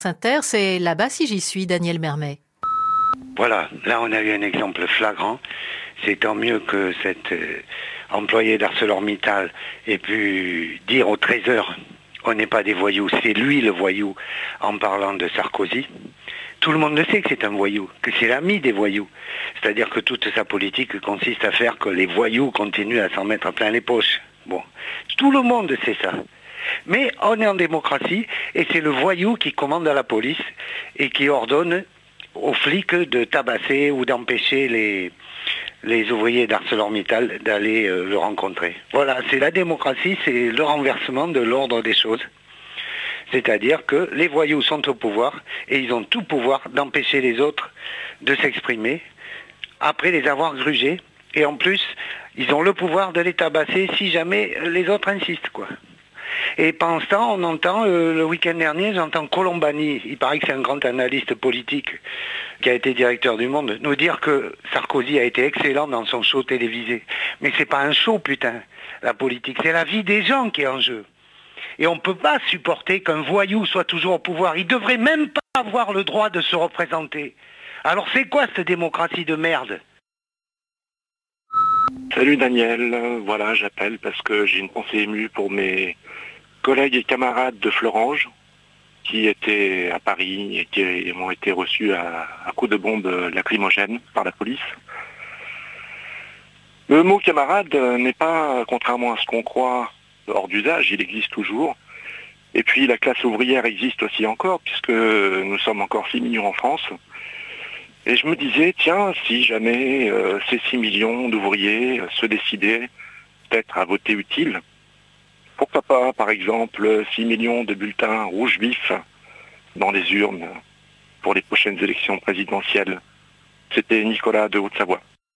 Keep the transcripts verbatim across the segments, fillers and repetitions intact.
Inter, c'est là-bas si j'y suis, Daniel Mermet. Voilà, là on a eu un exemple flagrant. C'est tant mieux que cet euh, employé d'ArcelorMittal ait pu dire au Trésor on n'est pas des voyous, c'est lui le voyou en parlant de Sarkozy. Tout le monde le sait que c'est un voyou, que c'est l'ami des voyous. C'est-à-dire que toute sa politique consiste à faire que les voyous continuent à s'en mettre plein les poches. Bon, tout le monde sait ça. Mais on est en démocratie et c'est le voyou qui commande à la police et qui ordonne aux flics de tabasser ou d'empêcher les, les ouvriers d'ArcelorMittal d'aller euh, le rencontrer. Voilà, c'est la démocratie, c'est le renversement de l'ordre des choses. C'est-à-dire que les voyous sont au pouvoir et ils ont tout pouvoir d'empêcher les autres de s'exprimer après les avoir grugés. Et en plus, ils ont le pouvoir de les tabasser si jamais les autres insistent, quoi. Et pendant ce temps, on entend, euh, le week-end dernier, j'entends Colombani, il paraît que c'est un grand analyste politique qui a été directeur du Monde, nous dire que Sarkozy a été excellent dans son show télévisé. Mais c'est pas un show, putain, la politique, c'est la vie des gens qui est en jeu. Et on ne peut pas supporter qu'un voyou soit toujours au pouvoir. Il ne devrait même pas avoir le droit de se représenter. Alors c'est quoi cette démocratie de merde ? Salut Daniel, voilà j'appelle parce que j'ai une pensée émue pour mes collègues et camarades de Florange qui étaient à Paris et qui ont été reçus à, à coups de bombe lacrymogène par la police. Le mot camarade n'est pas, contrairement à ce qu'on croit, hors d'usage, il existe toujours. Et puis la classe ouvrière existe aussi encore, puisque nous sommes encore six millions en France. Et je me disais, tiens, si jamais euh, ces six millions d'ouvriers se décidaient peut-être à voter utile, pourquoi pas, par exemple, six millions de bulletins rouges vifs dans les urnes pour les prochaines élections présidentielles. C'était Nicolas de Haute-Savoie.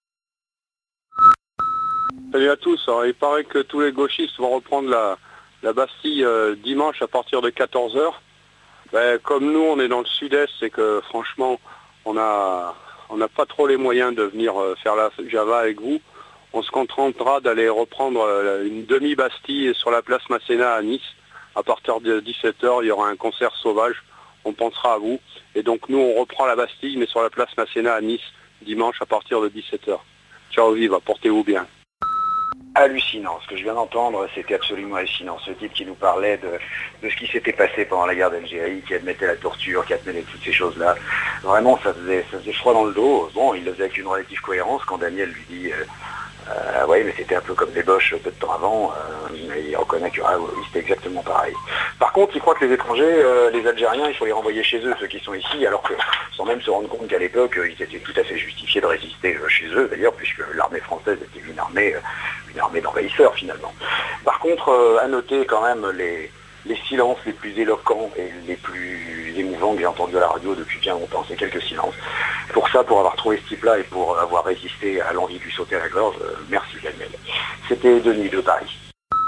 Salut à tous. Alors, il paraît que tous les gauchistes vont reprendre la, la Bastille euh, dimanche à partir de quatorze heures. Ben, comme nous, on est dans le sud-est, c'est que franchement, on a, on n'a pas trop les moyens de venir euh, faire la Java avec vous. On se contentera d'aller reprendre euh, une demi-Bastille sur la place Masséna à Nice. À partir de dix-sept heures, il y aura un concert sauvage. On pensera à vous. Et donc nous, on reprend la Bastille, mais sur la place Masséna à Nice, dimanche à partir de dix-sept heures. Ciao, viva, portez-vous bien. Hallucinant, ce que je viens d'entendre, c'était absolument hallucinant. Ce type qui nous parlait de, de ce qui s'était passé pendant la guerre d'Algérie, qui admettait la torture, qui admettait toutes ces choses-là. Vraiment, ça faisait, ça faisait froid dans le dos. Bon, il le faisait avec une relative cohérence quand Daniel lui dit euh, euh, oui, mais c'était un peu comme les Boches peu de temps avant. Euh, mais il reconnaît que ah, oui, c'était exactement pareil. Par contre, il croit que les étrangers, euh, les Algériens, il faut les renvoyer chez eux, ceux qui sont ici, alors que sans même se rendre compte qu'à l'époque, ils étaient tout à fait justifiés de résister chez eux, d'ailleurs, puisque l'armée française était une armée... une armée d'envahisseurs finalement. Par contre, euh, à noter quand même les, les silences les plus éloquents et les plus émouvants que j'ai entendus à la radio depuis bien longtemps, c'est quelques silences. Pour ça, pour avoir trouvé ce type-là et pour avoir résisté à l'envie de lui sauter à la gorge, euh, merci Daniel. C'était Denis de Paris.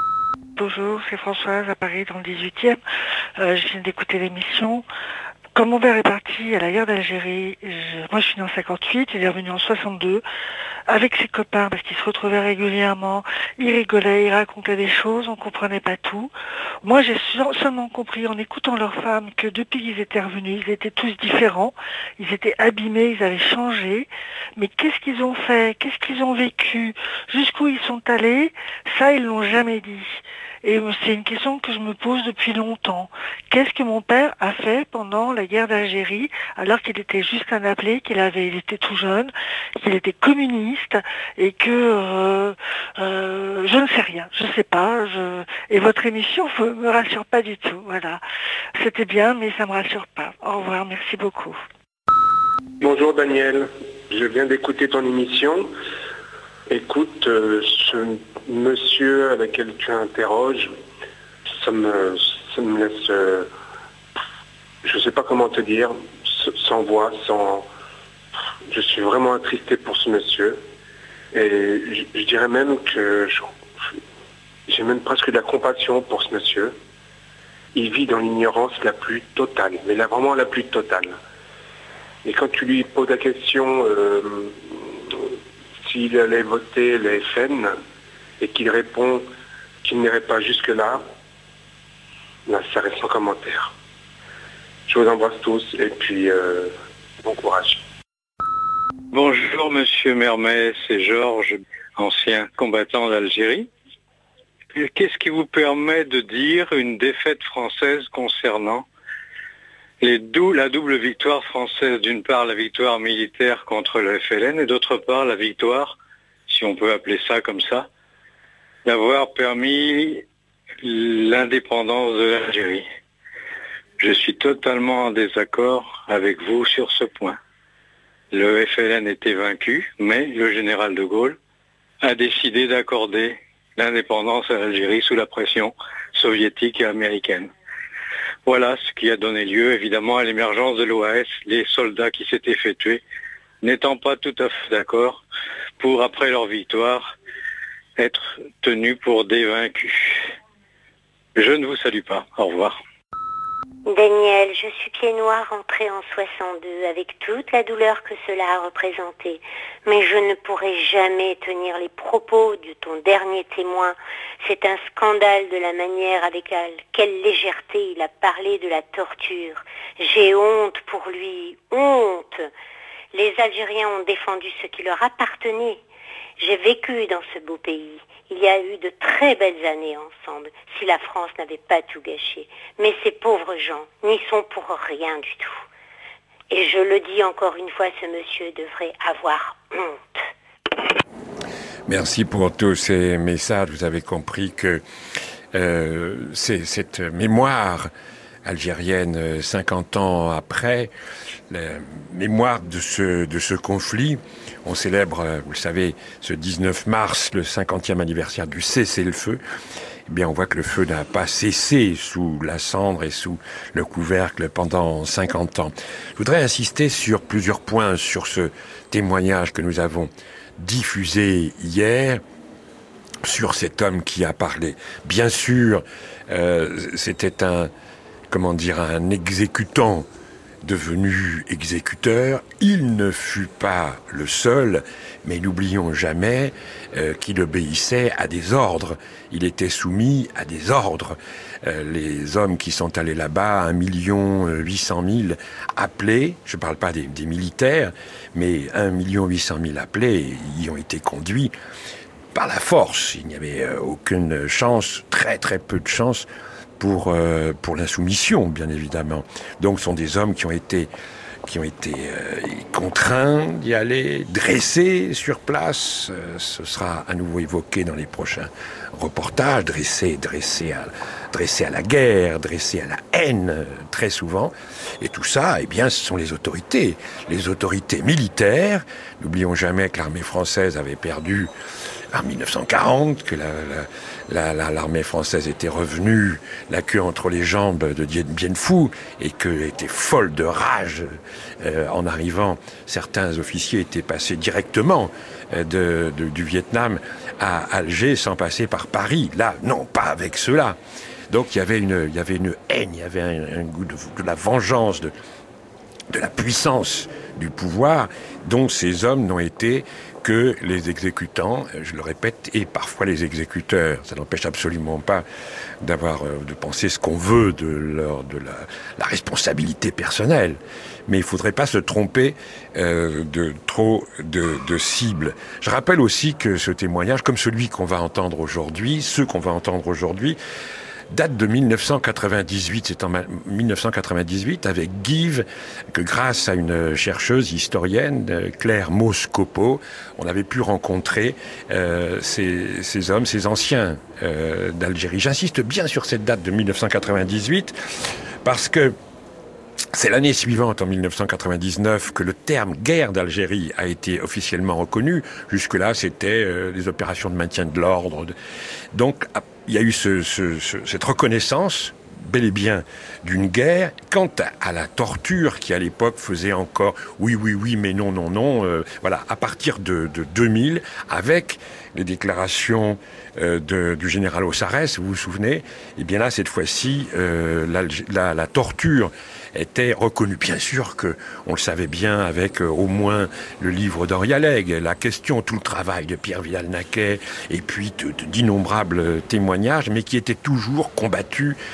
Bonjour, c'est Françoise à Paris dans le dix-huitième. Euh, je viens d'écouter l'émission. Quand mon père est parti à la guerre d'Algérie, je, moi je suis né en cinquante-huit, il est revenu en soixante-deux, avec ses copains, parce qu'ils se retrouvaient régulièrement, ils rigolaient, ils racontaient des choses, on comprenait pas tout. Moi j'ai seulement compris en écoutant leurs femmes que depuis qu'ils étaient revenus, ils étaient tous différents, ils étaient abîmés, ils avaient changé, mais qu'est-ce qu'ils ont fait, qu'est-ce qu'ils ont vécu, jusqu'où ils sont allés, ça ils l'ont jamais dit. Et c'est une question que je me pose depuis longtemps. Qu'est-ce que mon père a fait pendant la guerre d'Algérie, alors qu'il était juste un appelé, qu'il avait, il était tout jeune, qu'il était communiste, et que euh, euh, je ne sais rien, je ne sais pas. Je... Et votre émission ne me rassure pas du tout. Voilà, c'était bien, mais ça ne me rassure pas. Au revoir, merci beaucoup. Bonjour Daniel, je viens d'écouter ton émission. Écoute, euh, ce monsieur avec lequel tu interroges, ça me, ça me laisse, euh, je ne sais pas comment te dire, sans voix, sans... Je suis vraiment attristé pour ce monsieur. Et je, je dirais même que j'ai même presque de la compassion pour ce monsieur. Il vit dans l'ignorance la plus totale, mais là vraiment la plus totale. Et quand tu lui poses la question... Euh, s'il allait voter le F N et qu'il répond qu'il n'irait pas jusque-là, là, ça reste sans commentaire. Je Je vous embrasse tous et puis euh, bon courage. Bonjour Monsieur Mermet, c'est Georges, ancien combattant d'Algérie. Qu'est-ce qui vous permet de dire une défaite française concernant les dou- la double victoire française? D'une part la victoire militaire contre le F L N et d'autre part la victoire, si on peut appeler ça comme ça, d'avoir permis l'indépendance de l'Algérie. Je suis totalement en désaccord avec vous sur ce point. Le F L N était vaincu, mais le général de Gaulle a décidé d'accorder l'indépendance à l'Algérie sous la pression soviétique et américaine. Voilà ce qui a donné lieu évidemment à l'émergence de l'O A S, les soldats qui s'étaient fait tuer, n'étant pas tout à fait d'accord pour, après leur victoire, être tenus pour des vaincus. Je ne vous salue pas. Au revoir. Daniel, je suis pied noir entré en soixante-deux avec toute la douleur que cela a représenté. Mais je ne pourrai jamais tenir les propos de ton dernier témoin. C'est un scandale de la manière avec la, quelle légèreté il a parlé de la torture. J'ai honte pour lui, honte. Les Algériens ont défendu ce qui leur appartenait. J'ai vécu dans ce beau pays. Il y a eu de très belles années ensemble, si la France n'avait pas tout gâché. Mais ces pauvres gens n'y sont pour rien du tout. Et je le dis encore une fois, ce monsieur devrait avoir honte. Merci pour tous ces messages. Vous avez compris que euh, c'est cette mémoire algérienne, cinquante ans après, la mémoire de ce, de ce conflit. On célèbre, vous le savez, ce dix-neuf mars, le cinquantième anniversaire du cessez-le-feu. Eh bien, on voit que le feu n'a pas cessé sous la cendre et sous le couvercle pendant cinquante ans. Je voudrais insister sur plusieurs points sur ce témoignage que nous avons diffusé hier, sur cet homme qui a parlé. Bien sûr, euh, c'était un, comment dire, un exécutant devenu exécuteur. Il ne fut pas le seul, mais n'oublions jamais euh, qu'il obéissait à des ordres. Il était soumis à des ordres. Euh, les hommes qui sont allés là-bas, un million huit cent mille appelés, je ne parle pas des, des militaires, mais un million huit cent mille appelés y ont été conduits par la force. Il n'y avait euh, aucune chance, très très peu de chance, pour euh, pour l'insoumission, bien évidemment. Donc, ce sont des hommes qui ont été qui ont été euh, contraints d'y aller, dressés sur place. Euh, ce sera à nouveau évoqué dans les prochains reportages. Dressés, dressés à dressés à la guerre, dressés à la haine, euh, très souvent. Et tout ça, eh bien, ce sont les autorités, les autorités militaires. N'oublions jamais que l'armée française avait perdu en mille neuf cent quarante, que la, la, la, l'armée française était revenue la queue entre les jambes de Dien Bien Phu et qu'elle était folle de rage euh, en arrivant. Certains officiers étaient passés directement euh, de, de, du Vietnam à Alger sans passer par Paris. Là, non, pas avec ceux-là. Donc il y avait une, il y avait une haine, il y avait un, un goût de, de la vengeance, de, de la puissance du pouvoir, dont ces hommes n'ont été que les exécutants, je le répète, et parfois les exécuteurs. Ça n'empêche absolument pas d'avoir, de penser ce qu'on veut de leur, de la, la responsabilité personnelle. Mais il faudrait pas se tromper euh, de trop de, de cibles. Je rappelle aussi que ce témoignage, comme celui qu'on va entendre aujourd'hui, ceux qu'on va entendre aujourd'hui, date de mille neuf cent quatre-vingt-dix-huit. C'est en mille neuf cent quatre-vingt-dix-huit avec Guive que, grâce à une chercheuse historienne, Claire Moscopo, on avait pu rencontrer euh, ces, ces hommes, ces anciens euh, d'Algérie. J'insiste bien sur cette date de mille neuf cent quatre-vingt-dix-huit parce que c'est l'année suivante, en mille neuf cent quatre-vingt-dix-neuf, que le terme « guerre d'Algérie » a été officiellement reconnu. Jusque-là, c'était euh, des opérations de maintien de l'ordre. Donc, il y a eu ce, ce, ce, cette reconnaissance, bel et bien, d'une guerre. Quant à, à la torture qui, à l'époque, faisait encore « oui, oui, oui, mais non, non, non euh, », voilà, à partir de, de deux mille, avec les déclarations euh, de, du général Ossarès, vous vous souvenez, eh bien là, cette fois-ci, euh, la, la, la torture était reconnue. Bien sûr que on le savait bien avec euh, au moins le livre d'Henri Alleg, la question, tout le travail de Pierre Vidal-Naquet, et puis de, de, d'innombrables témoignages, mais qui étaient toujours combattus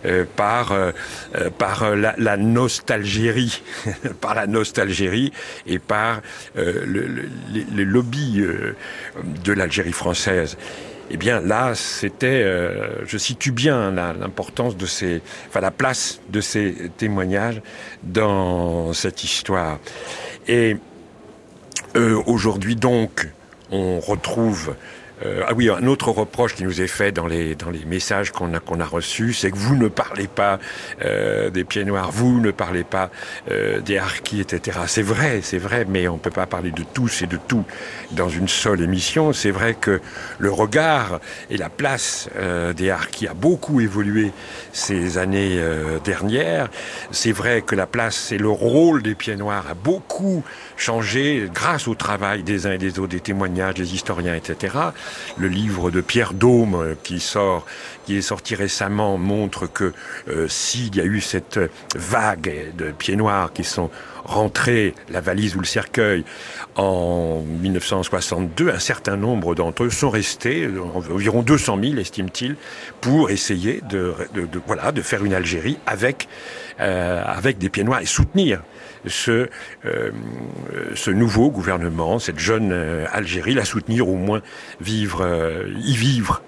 euh, par euh, par la, la nostalgérie, par la nostalgérie et par euh, le, le, les lobbies euh, de l'Algérie française. Eh bien là, c'était, euh, je situe bien la, l'importance de ces, enfin la place de ces témoignages dans cette histoire. Et euh, aujourd'hui donc, on retrouve. Euh, ah oui, un autre reproche qui nous est fait dans les dans les messages qu'on a qu'on a reçus, c'est que vous ne parlez pas euh, des pieds noirs, vous ne parlez pas euh, des harkis, et cetera. C'est vrai, c'est vrai, mais on peut pas parler de tous et de tout dans une seule émission. C'est vrai que le regard et la place euh, des harkis a beaucoup évolué ces années euh, dernières. C'est vrai que la place et le rôle des pieds noirs a beaucoup changé grâce au travail des uns et des autres, des témoignages, des historiens, et cetera. Le livre de Pierre Daume qui sort, qui est sorti récemment, montre que euh, s'il y a eu cette vague de pieds noirs qui sont rentrés, la valise ou le cercueil, en mille neuf cent soixante-deux, un certain nombre d'entre eux sont restés, environ deux cent mille, estime-t-il, pour essayer de, de, de, voilà, de faire une Algérie avec, euh, avec des pieds noirs et soutenir ce, euh, ce nouveau gouvernement, cette jeune euh, Algérie, la soutenir, au moins vivre, euh, y vivre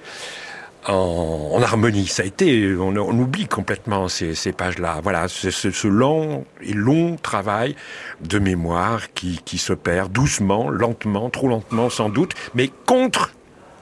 en, en harmonie. Ça a été, on, on oublie complètement ces, ces pages-là. Voilà, ce, ce, ce lent et long travail de mémoire qui, qui se perd doucement, lentement, trop lentement sans doute, mais contre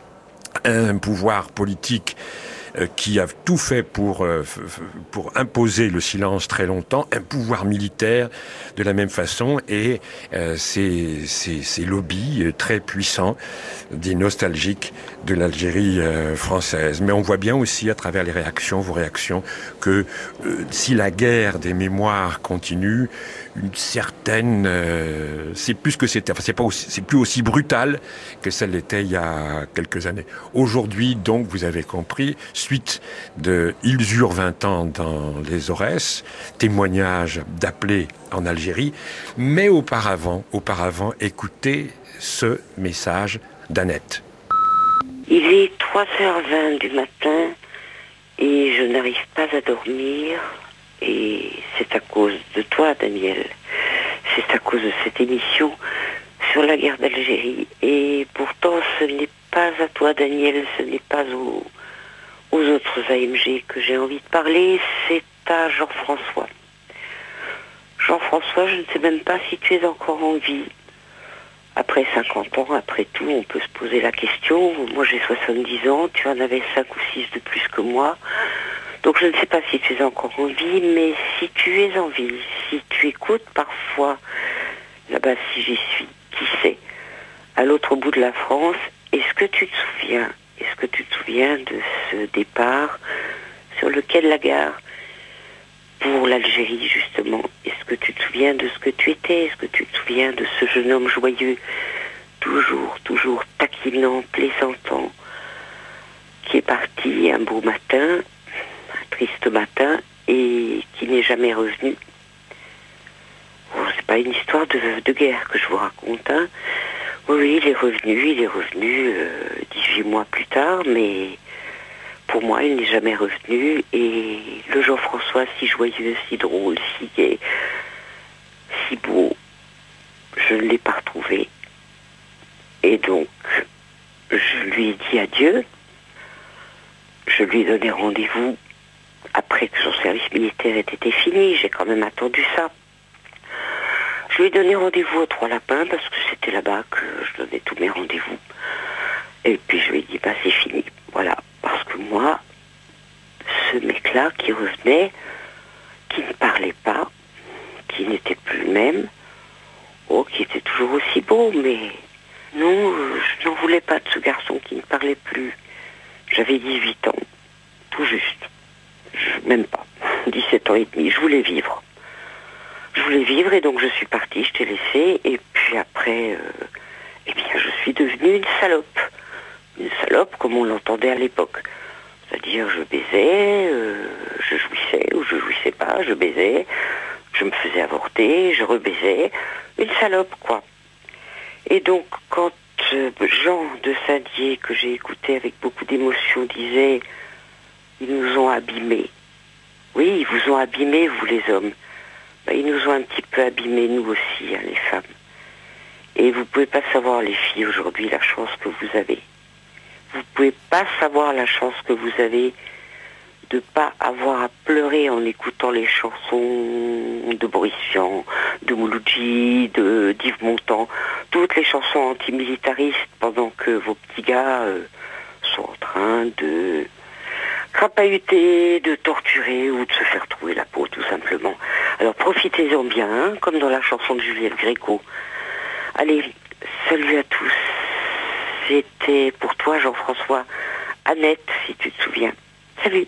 un pouvoir politique qui a tout fait pour pour imposer le silence très longtemps, un pouvoir militaire de la même façon, et euh, ces, ces, ces lobbies très puissants des nostalgiques de l'Algérie euh, française. Mais on voit bien aussi à travers les réactions, vos réactions, que euh, si la guerre des mémoires continue, une certaine, euh, c'est plus que c'était, enfin c'est pas aussi, c'est plus aussi brutal que ça l'était il y a quelques années. Aujourd'hui, donc, vous avez compris, suite de Ils eurent vingt ans dans les Aurès, témoignage d'appelés en Algérie, mais auparavant, auparavant, écoutez ce message d'Annette. Il est trois heures vingt du matin et je n'arrive pas à dormir. Et c'est à cause de toi, Daniel. C'est à cause de cette émission sur la guerre d'Algérie. Et pourtant, ce n'est pas à toi, Daniel, ce n'est pas aux, aux autres A M G que j'ai envie de parler, c'est à Jean-François. Jean-François, je ne sais même pas si tu es encore en vie. Après cinquante ans, après tout, on peut se poser la question. Moi, j'ai soixante-dix ans, tu en avais cinq ou six de plus que moi. Donc je ne sais pas si tu es encore en vie, mais si tu es en vie, si tu écoutes parfois, là-bas si j'y suis, qui sait, à l'autre bout de la France, est-ce que tu te souviens, est-ce que tu te souviens de ce départ sur lequel la gare pour l'Algérie justement, est-ce que tu te souviens de ce que tu étais, est-ce que tu te souviens de ce jeune homme joyeux, toujours, toujours taquinant, plaisantant, qui est parti un beau matin, triste matin, et qui n'est jamais revenu. Bon, c'est pas une histoire de, de guerre que je vous raconte, hein. Oui, oui, il est revenu, il est revenu euh, dix-huit mois plus tard, mais pour moi, il n'est jamais revenu, et le Jean-François si joyeux, si drôle, si gai, si beau, je ne l'ai pas retrouvé. Et donc, je lui ai dit adieu, je lui ai donné rendez-vous après que son service militaire ait été fini, j'ai quand même attendu ça. Je lui ai donné rendez-vous aux Trois Lapins parce que c'était là-bas que je donnais tous mes rendez-vous. Et puis je lui ai dit, bah c'est fini. Voilà, parce que moi, ce mec-là qui revenait, qui ne parlait pas, qui n'était plus le même, oh, qui était toujours aussi beau, mais non, je n'en voulais pas de ce garçon qui ne parlait plus. J'avais dix-huit ans, tout juste. Je, même pas, dix-sept ans et demi, je voulais vivre. Je voulais vivre et donc je suis partie, je t'ai laissé, et puis après, euh, eh bien je suis devenue une salope. Une salope comme on l'entendait à l'époque. C'est-à-dire je baisais, euh, je jouissais ou je jouissais pas, je baisais, je me faisais avorter, je rebaisais. Une salope quoi. Et donc quand euh, Jean de Saint-Dié, que j'ai écouté avec beaucoup d'émotion, disait « Ils nous ont abîmés », Oui, ils vous ont abîmés, vous les hommes. Ben, ils nous ont un petit peu abîmés, nous aussi, hein, les femmes. Et vous pouvez pas savoir, les filles, aujourd'hui, la chance que vous avez. Vous pouvez pas savoir la chance que vous avez de pas avoir à pleurer en écoutant les chansons de Boris Vian, de Mouloudji, de d'Yves Montand, toutes les chansons antimilitaristes pendant que vos petits gars euh, sont en train de crapahuter, de torturer ou de se faire trouver la peau, tout simplement. Alors profitez-en bien, hein, comme dans la chanson de Juliette Gréco. Allez, salut à tous. C'était pour toi, Jean-François, Annette, si tu te souviens. Salut.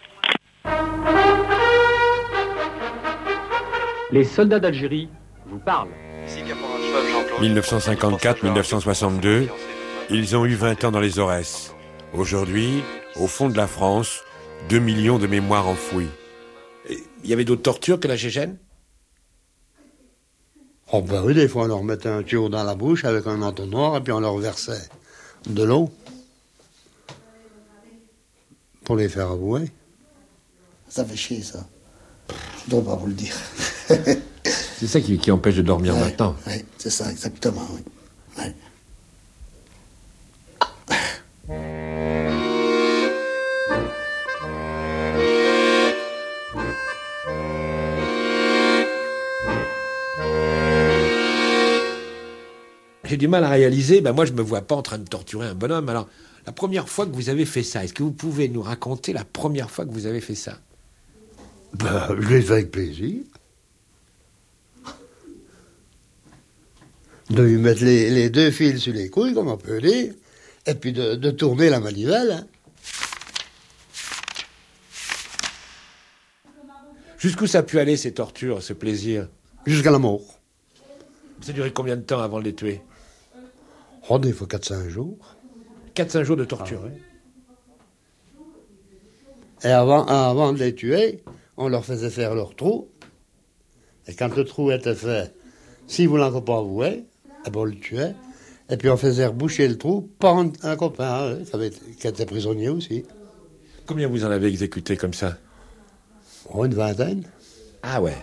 Les soldats d'Algérie vous parlent. mille neuf cent cinquante-quatre mille neuf cent soixante-deux, ils ont eu vingt ans dans les Aurès. Aujourd'hui, au fond de la France, deux millions de mémoires enfouies. Il y avait d'autres tortures que la Tchétchène? Oh ben oui, des fois on leur mettait un tuyau dans la bouche avec un entonnoir et puis on leur versait de l'eau pour les faire avouer. Ça fait chier, ça. Je dois pas vous le dire. C'est ça qui, qui empêche de dormir ouais, maintenant. Oui, c'est ça, exactement, oui. Ouais. J'ai du mal à réaliser, ben moi je me vois pas en train de torturer un bonhomme. Alors, la première fois que vous avez fait ça, est-ce que vous pouvez nous raconter la première fois que vous avez fait ça? Ben, je l'ai fait avec plaisir. De lui mettre les, les deux fils sur les couilles, comme on peut dire, et puis de, de tourner la manivelle. Hein. Jusqu'où ça a pu aller, ces tortures, ce plaisir? Jusqu'à la mort. Ça a duré combien de temps avant de les tuer? Oh, des fois quatre cinq jours. quatre cinq jours de torture. Ah, ouais. Et avant, avant de les tuer, on leur faisait faire leur trou. Et quand le trou était fait, s'ils ne voulaient pas avouer, eh ben on le tuait. Et puis on faisait reboucher le trou par un, un copain hein, qui, avait, qui était prisonnier aussi. Combien vous en avez exécuté comme ça? Oh, une vingtaine. Ah ouais.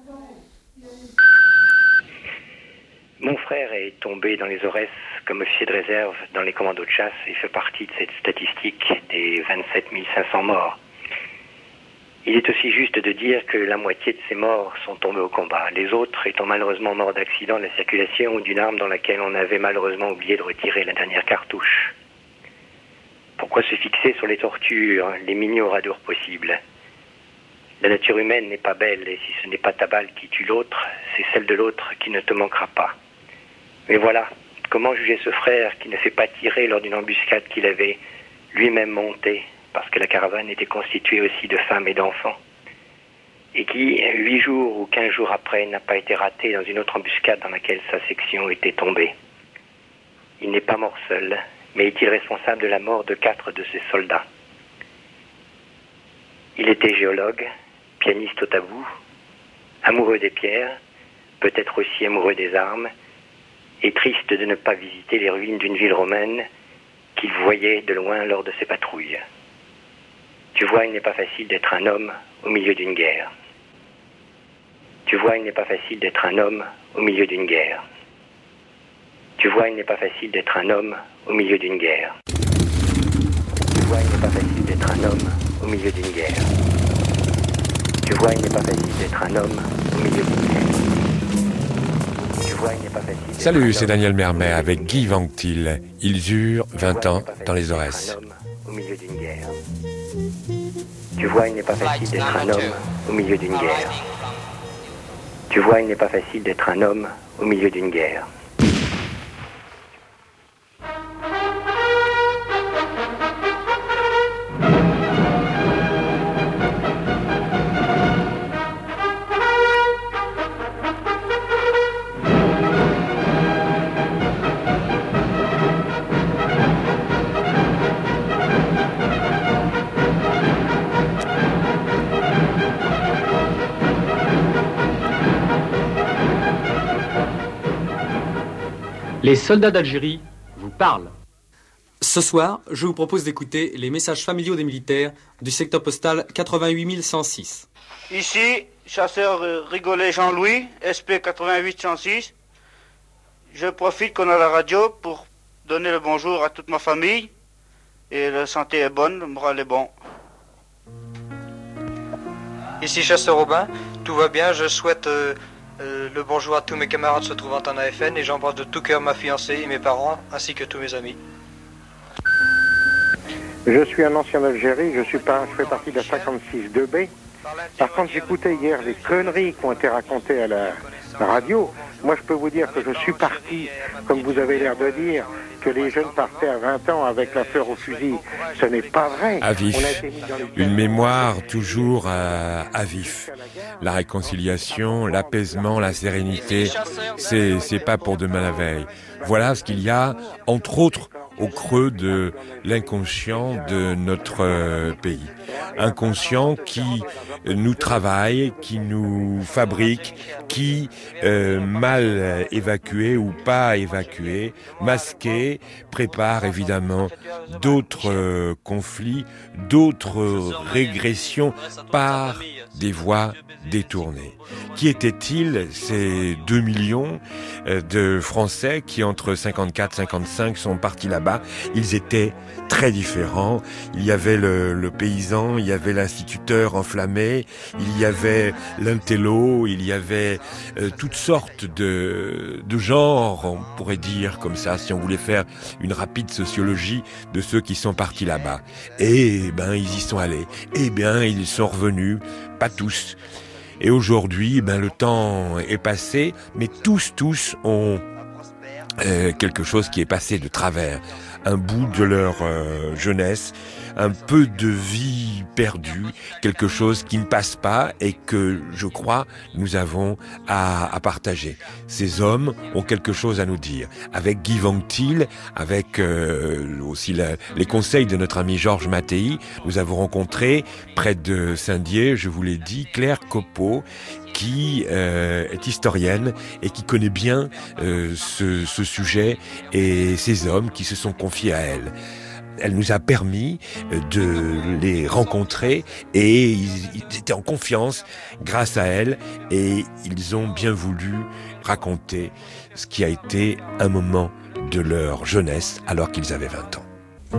Mon frère est tombé dans les Aurès comme officier de réserve dans les commandos de chasse et fait partie de cette statistique des vingt-sept mille cinq cents morts. Il est aussi juste de dire que la moitié de ces morts sont tombés au combat, les autres étant malheureusement morts d'accident de la circulation ou d'une arme dans laquelle on avait malheureusement oublié de retirer la dernière cartouche. Pourquoi se fixer sur les tortures, les mini-oradours possibles? La nature humaine n'est pas belle, et si ce n'est pas ta balle qui tue l'autre, c'est celle de l'autre qui ne te manquera pas. Mais voilà, comment juger ce frère qui ne s'est pas tirer lors d'une embuscade qu'il avait lui-même montée, parce que la caravane était constituée aussi de femmes et d'enfants, et qui, huit jours ou quinze jours après, n'a pas été raté dans une autre embuscade dans laquelle sa section était tombée. Il n'est pas mort seul, mais est-il responsable de la mort de quatre de ses soldats? Il était géologue, pianiste au tabou, amoureux des pierres, peut-être aussi amoureux des armes, et triste de ne pas visiter les ruines d'une ville romaine qu'il voyait de loin lors de ses patrouilles. Tu vois, il n'est pas facile d'être un homme au milieu d'une guerre. Tu vois, il n'est pas facile d'être un homme au milieu d'une guerre. Tu vois, il n'est pas facile d'être un homme au milieu d'une guerre. Tu vois, il n'est pas facile d'être un homme au milieu d'une guerre. Tu vois, il n'est pas facile d'être un homme au milieu d'une guerre. Tu vois, il n'est pas facile. Salut, c'est Daniel Mermet avec Guy Vanctil. Ils eurent vingt ans dans les Aurès. Au milieu d'une guerre. Tu vois, il n'est pas facile d'être un homme au milieu d'une guerre. Tu vois, il n'est pas facile d'être un homme au milieu d'une guerre. Les soldats d'Algérie vous parlent. Ce soir, je vous propose d'écouter les messages familiaux des militaires du secteur postal quatre-vingt-huit mille cent six. Ici, chasseur Rigolet Jean-Louis, S P quatre-vingt-huit cent six. Je profite qu'on a la radio pour donner le bonjour à toute ma famille. Et la santé est bonne, le moral est bon. Ici chasseur Robin, tout va bien, je souhaite euh, euh, le bonjour à tous mes camarades se trouvant en A F N et j'embrasse de tout cœur ma fiancée et mes parents ainsi que tous mes amis. Je suis un ancien d'Algérie, je, suis pas, je fais partie de la cinquante-six deux B. Par contre, j'écoutais hier les conneries qui ont été racontées à la, la radio. Moi, je peux vous dire que je suis parti, comme vous avez l'air de dire, que les jeunes partaient à vingt ans avec la fleur au fusil. Ce n'est pas vrai. À vif. On a été mis dans les... Une mémoire toujours à, à vif. La réconciliation, l'apaisement, la sérénité, c'est, c'est pas pour demain la veille. Voilà ce qu'il y a, entre autres, au creux de l'inconscient de notre euh, pays. Inconscient qui nous travaille, qui nous fabrique, qui, euh, mal évacué ou pas évacué, masqué, prépare évidemment d'autres euh, conflits, d'autres régressions par des voies détournées. Qui étaient-ils, ces deux millions de Français qui, entre cinquante-quatre et cinquante-cinq, sont partis là-bas? Ils étaient très différents. Il y avait le, le paysan, il y avait l'instituteur enflammé, il y avait l'intello, il y avait euh, toutes sortes de, de genres, on pourrait dire comme ça, si on voulait faire une rapide sociologie de ceux qui sont partis là-bas. Et ben, ils y sont allés. Et bien, ils sont revenus, pas tous. Et aujourd'hui, ben, le temps est passé, mais tous, tous ont euh, quelque chose qui est passé de travers. Un bout de leur euh, jeunesse, un peu de vie perdue, quelque chose qui ne passe pas et que, je crois, nous avons à, à partager. Ces hommes ont quelque chose à nous dire. Avec Guy Vanctil, avec euh, aussi la, les conseils de notre ami Georges Mattei, nous avons rencontré, près de Saint-Dié, je vous l'ai dit, Claire Copeau, qui euh, est historienne et qui connaît bien euh, ce, ce sujet et ces hommes qui se sont confiés à elle. Elle nous a permis de les rencontrer et ils, ils étaient en confiance grâce à elle et ils ont bien voulu raconter ce qui a été un moment de leur jeunesse alors qu'ils avaient vingt ans.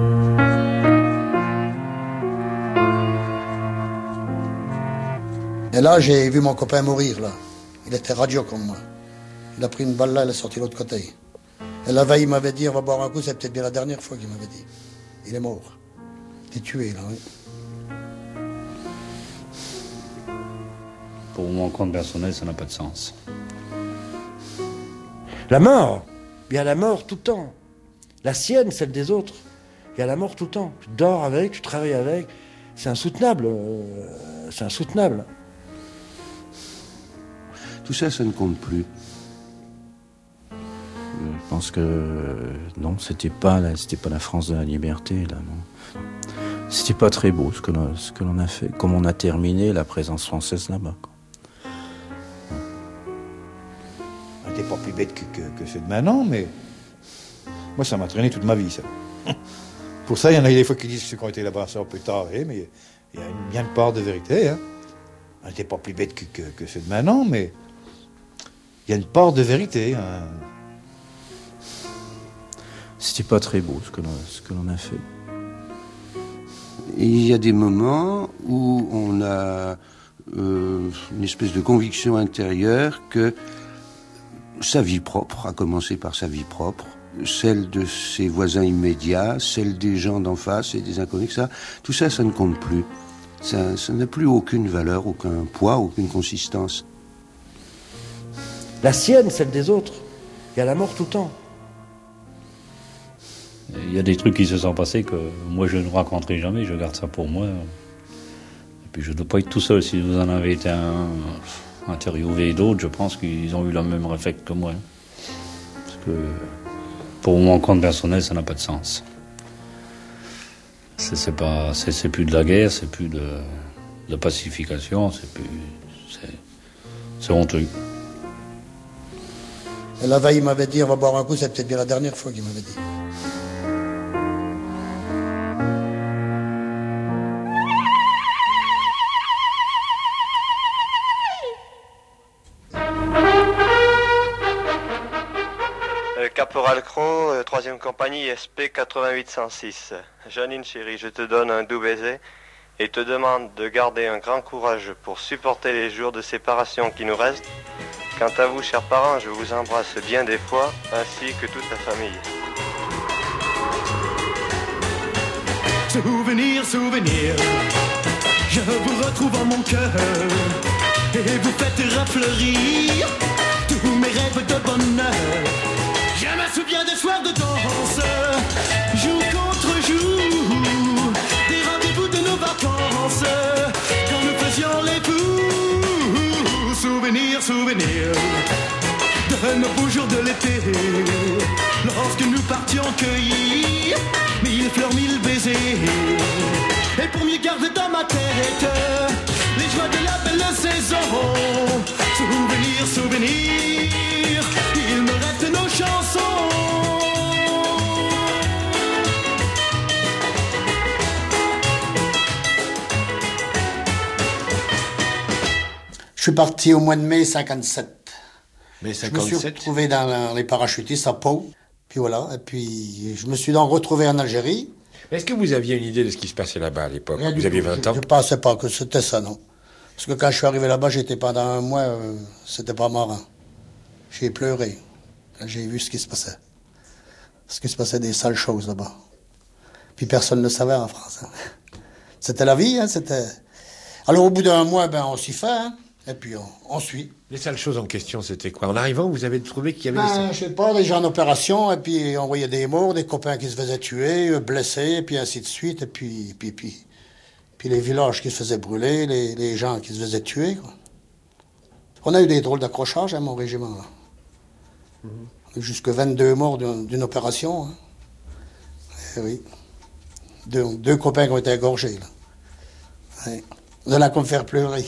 Et là, j'ai vu mon copain mourir, là. Il était radio comme moi. Il a pris une balle là, il est sorti de l'autre côté. Et la veille, il m'avait dit, on va boire un coup, c'est peut-être bien la dernière fois qu'il m'avait dit. Il est mort. Il est tué, là, oui. Pour mon compte personnel, ça n'a pas de sens. La mort, il y a la mort tout le temps. La sienne, celle des autres. Il y a la mort tout le temps. Tu dors avec, tu travailles avec. C'est insoutenable. Euh, c'est insoutenable. Tout ça, ça ne compte plus. Je pense que non, c'était pas la, c'était pas la France de la liberté, là, non. C'était pas très beau ce que l'on, ce que l'on a fait, comme on a terminé la présence française là-bas, quoi. On n'était pas plus bête que, que, que ceux de maintenant, mais moi, ça m'a traîné toute ma vie, ça. Pour ça, il y en a des fois qui disent que ceux qui ont été là-bas, ça on peut tarder, mais il y a une bien de part de vérité, hein. On n'était pas plus bête que, que, que ceux de maintenant, mais il y a une part de vérité, hein. C'était pas très beau ce que l'on, ce que l'on a fait. Et il y a des moments où on a euh, une espèce de conviction intérieure que sa vie propre, à commencer par sa vie propre, celle de ses voisins immédiats, celle des gens d'en face et des inconnus, ça, tout ça, ça ne compte plus. Ça, ça n'a plus aucune valeur, aucun poids, aucune consistance. La sienne, celle des autres. Il y a la mort tout le temps. Il y a des trucs qui se sont passés que moi je ne raconterai jamais, je garde ça pour moi. Et puis je ne dois pas être tout seul. Si vous en avez été un, interviewé d'autres, je pense qu'ils ont eu le même réflexe que moi. Parce que pour mon compte personnel, ça n'a pas de sens. C'est, c'est, pas, c'est, c'est plus de la guerre, c'est plus de, de pacification, c'est plus. C'est, c'est honteux. Et la veille, il m'avait dit, on va boire un coup, c'est peut-être bien la dernière fois qu'il m'avait dit. Caporal Cros, euh, troisième compagnie S P quatre-vingt-huit cent six. Janine chérie, je te donne un doux baiser et te demande de garder un grand courage pour supporter les jours de séparation qui nous restent. Quant à vous, chers parents, je vous embrasse bien des fois, ainsi que toute la famille. Souvenir, souvenir, je vous retrouve en mon cœur et vous faites refleurir tous mes rêves de bonheur. Je me souviens des soirs de danse, jour contre jour, des rendez-vous de nos vacances, quand nous faisions les fous. Souvenir, souvenir de nos beaux jours de l'été, lorsque nous partions cueillir mille fleurs, mille baisers, et pour mieux garder dans ma tête les joies de la belle saison. Souvenir, souvenir, il me reste nos chansons. Je suis parti au mois de mai cinquante-sept. mai Je me suis cinquante-sept. retrouvé dans les parachutistes à Pau. Puis voilà, et puis je me suis donc retrouvé en Algérie. Est-ce que vous aviez une idée de ce qui se passait là-bas à l'époque? Rien du Vous aviez tout. vingt ans? Je ne pensais pas que c'était ça, non. Parce que quand je suis arrivé là-bas, j'étais pendant un mois, euh, c'était pas marrant. J'ai pleuré quand j'ai vu ce qui se passait. Parce qu'il se passait des sales choses là-bas. Puis personne ne le savait en France. Hein. C'était la vie, hein, c'était... Alors au bout d'un mois, ben, on s'y fait, hein, et puis on, on suit. Les sales choses en question, c'était quoi? En arrivant, vous avez trouvé qu'il y avait Ben, des... je sais pas, des gens en opération, et puis on voyait des morts, des copains qui se faisaient tuer, euh, blessés, et puis ainsi de suite, et puis, puis, puis, puis les villages qui se faisaient brûler, les, les gens qui se faisaient tuer, quoi. On a eu des drôles d'accrochages à mon régiment, là. Mm-hmm. On a eu jusque vingt-deux morts d'une, d'une opération, hein. Eh oui. Deux, deux copains qui ont été égorgés, là. Ouais. Vous allez comme me faire pleurer.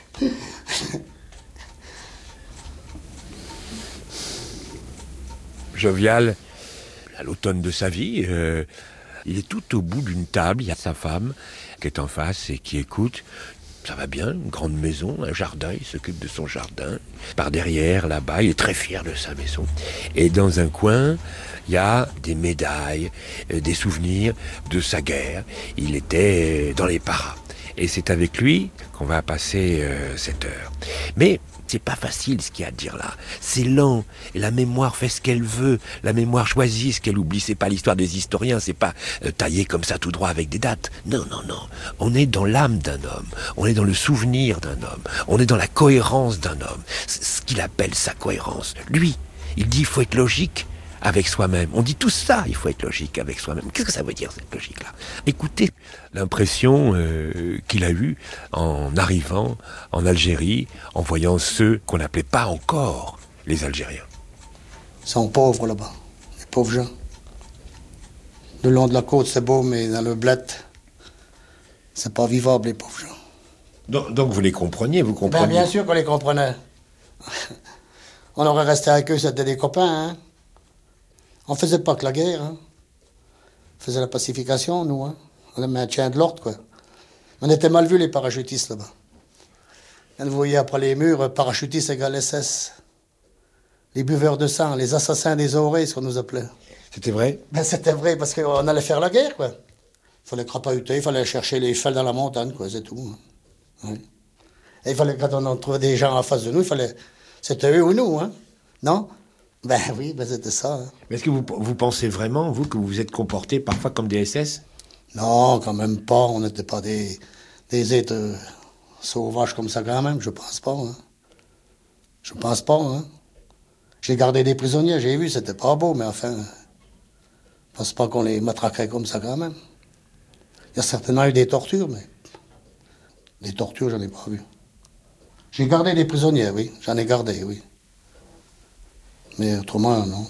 Jovial, à l'automne de sa vie, euh, il est tout au bout d'une table, il y a sa femme qui est en face et qui écoute. Ça va bien, une grande maison, un jardin, il s'occupe de son jardin. Par derrière, là-bas, il est très fier de sa maison. Et dans un coin, il y a des médailles, euh, des souvenirs de sa guerre. Il était dans les paras. Et c'est avec lui qu'on va passer euh, cette heure. Mais c'est pas facile ce qu'il y a à dire là. C'est lent. Et la mémoire fait ce qu'elle veut. La mémoire choisit ce qu'elle oublie. C'est pas l'histoire des historiens. C'est pas euh, taillé comme ça tout droit avec des dates. Non, non, non. On est dans l'âme d'un homme. On est dans le souvenir d'un homme. On est dans la cohérence d'un homme. C'est ce qu'il appelle sa cohérence. Lui, il dit il faut être logique avec soi-même. On dit tout ça, il faut être logique avec soi-même. Qu'est-ce que ça veut dire, cette logique-là? Écoutez l'impression euh, qu'il a eue en arrivant en Algérie, en voyant ceux qu'on n'appelait pas encore les Algériens. Ils sont pauvres là-bas, les pauvres gens. Le long de la côte, c'est beau, mais dans le bled, c'est pas vivable, les pauvres gens. Donc, donc vous les compreniez, vous compreniez? Ben, bien sûr qu'on les comprenait. On aurait resté avec eux, c'était des copains, hein. On faisait pas que la guerre, hein. On faisait la pacification, nous, hein. On avait un maintien de l'ordre, quoi. On était mal vus, les parachutistes, là-bas. Quand vous voyez après les murs, parachutistes égale S S. Les buveurs de sang, les assassins des oreilles, ce qu'on nous appelait. C'était vrai? Ben, c'était vrai, parce qu'on allait faire la guerre, quoi. Il fallait crapahuter, il fallait chercher les fels dans la montagne, quoi, c'est tout. Hein. Ouais. Et il fallait, quand on en trouvait des gens en face de nous, il fallait... C'était eux ou nous, hein. Non? Ben oui, ben c'était ça. Hein. Mais est-ce que vous, vous pensez vraiment, vous, que vous vous êtes comporté parfois comme des S S? Non, quand même pas. On n'était pas des, des êtres euh, sauvages comme ça, quand même. Je pense pas. Hein. Je pense pas. Hein. J'ai gardé des prisonniers, j'ai vu, c'était pas beau, mais enfin, je pense pas qu'on les matraquerait comme ça, quand même. Il y a certainement eu des tortures, mais des tortures, j'en ai pas vu. J'ai gardé des prisonniers, oui. J'en ai gardé, oui. Mais autrement, non.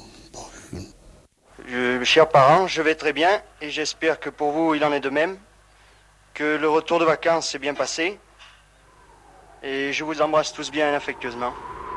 Je, chers parents, je vais très bien et j'espère que pour vous il en est de même, que le retour de vacances s'est bien passé et je vous embrasse tous bien affectueusement.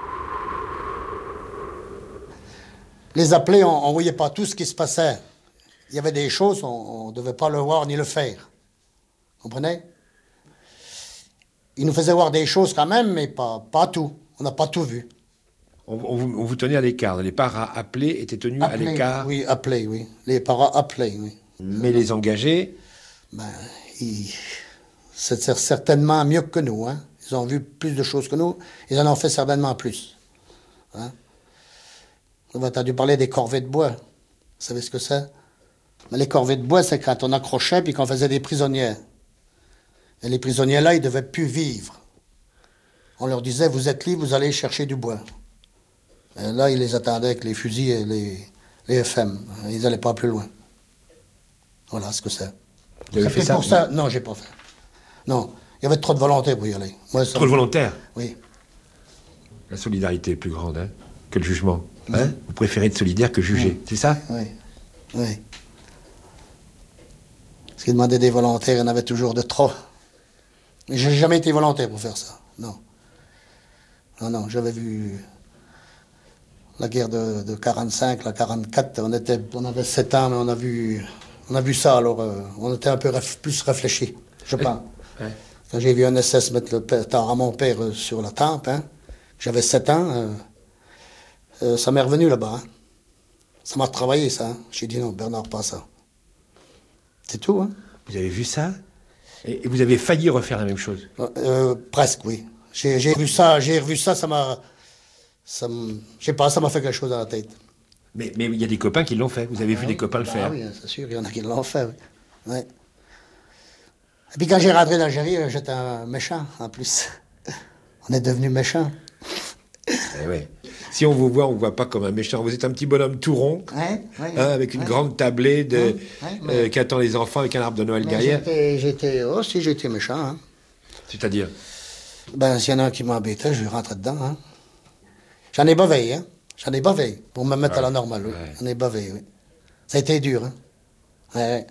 Les appelés, on ne voyait pas tout ce qui se passait. Il y avait des choses, on ne devait pas le voir ni le faire. Vous comprenez? Ils nous faisaient voir des choses quand même, mais pas, pas tout. On n'a pas tout vu. On, on, vous, on vous tenait à l'écart. Les paras appelés étaient tenus Appelés, à l'écart. Oui, appelés, oui. Les paras appelés, oui. Mais les engagés? Ben, ils... c'est certainement mieux que nous, hein. Ils ont vu plus de choses que nous. Ils en ont fait certainement plus. Hein? Vous avez entendu parler des corvées de bois. Vous savez ce que c'est? Mais les corvées de bois, c'est quand on accrochait puis qu'on faisait des prisonniers. Et les prisonniers-là, ils devaient plus vivre. On leur disait, vous êtes libres, vous allez chercher du bois. Et là, ils les attendaient avec les fusils et les, les F M. Ils n'allaient pas plus loin. Voilà ce que c'est. Vous avez fait ça? Pour ça? Non, j'ai pas fait. Non, il y avait trop de volonté pour y aller. Moi, ça... Trop de volontaires? Oui. La solidarité est plus grande, hein, que le jugement. Hein? Mmh. Vous préférez être solidaire que juger, mmh. c'est ça? Oui, oui. Parce qu'ils demandaient des volontaires, il y en avait toujours de trop. Mais j'ai jamais été volontaire pour faire ça, non. Non, non, j'avais vu la guerre de, de quarante-cinq, la quarante-quatre, on, était, on avait sept ans, mais on a vu, on a vu ça, alors euh, on était un peu ref, plus réfléchis, je pense. Ouais. Quand j'ai vu un S S mettre le pétard à mon père euh, sur la tempe, hein, j'avais sept ans, euh, euh, ça m'est revenu là-bas. Hein. Ça m'a travaillé, ça. Hein. J'ai dit non, Bernard, pas ça. C'est tout, hein. Vous avez vu ça? Et vous avez failli refaire la même chose? euh, Presque, oui. J'ai, j'ai revu ça, j'ai revu ça, ça m'a... Ça je sais pas, ça m'a fait quelque chose dans la tête. Mais mais il y a des copains qui l'ont fait. Vous avez ah, vu oui. des copains le faire? Ah oui, c'est sûr, il y en a qui l'ont fait, oui. Ouais. Et puis quand j'ai rentré d'Algérie, j'étais un méchant, en plus. On est devenu méchants. Eh ouais. Si on vous voit, on ne vous voit pas comme un méchant. Vous êtes un petit bonhomme tout rond, ouais, ouais, hein, avec une ouais. grande tablée de, ouais, ouais, mais... euh, qui attend les enfants avec un arbre de Noël mais derrière. J'étais, j'étais, oh si, j'étais méchant. Hein. C'est-à-dire? Ben, s'il y en a un qui m'embêtait, je rentrais dedans. Hein. J'en ai bavé, hein. J'en ai bavé, pour me mettre ouais. à la normale. Oui. Ouais. J'en ai bavé, oui. Ça a été dur, hein. Ouais.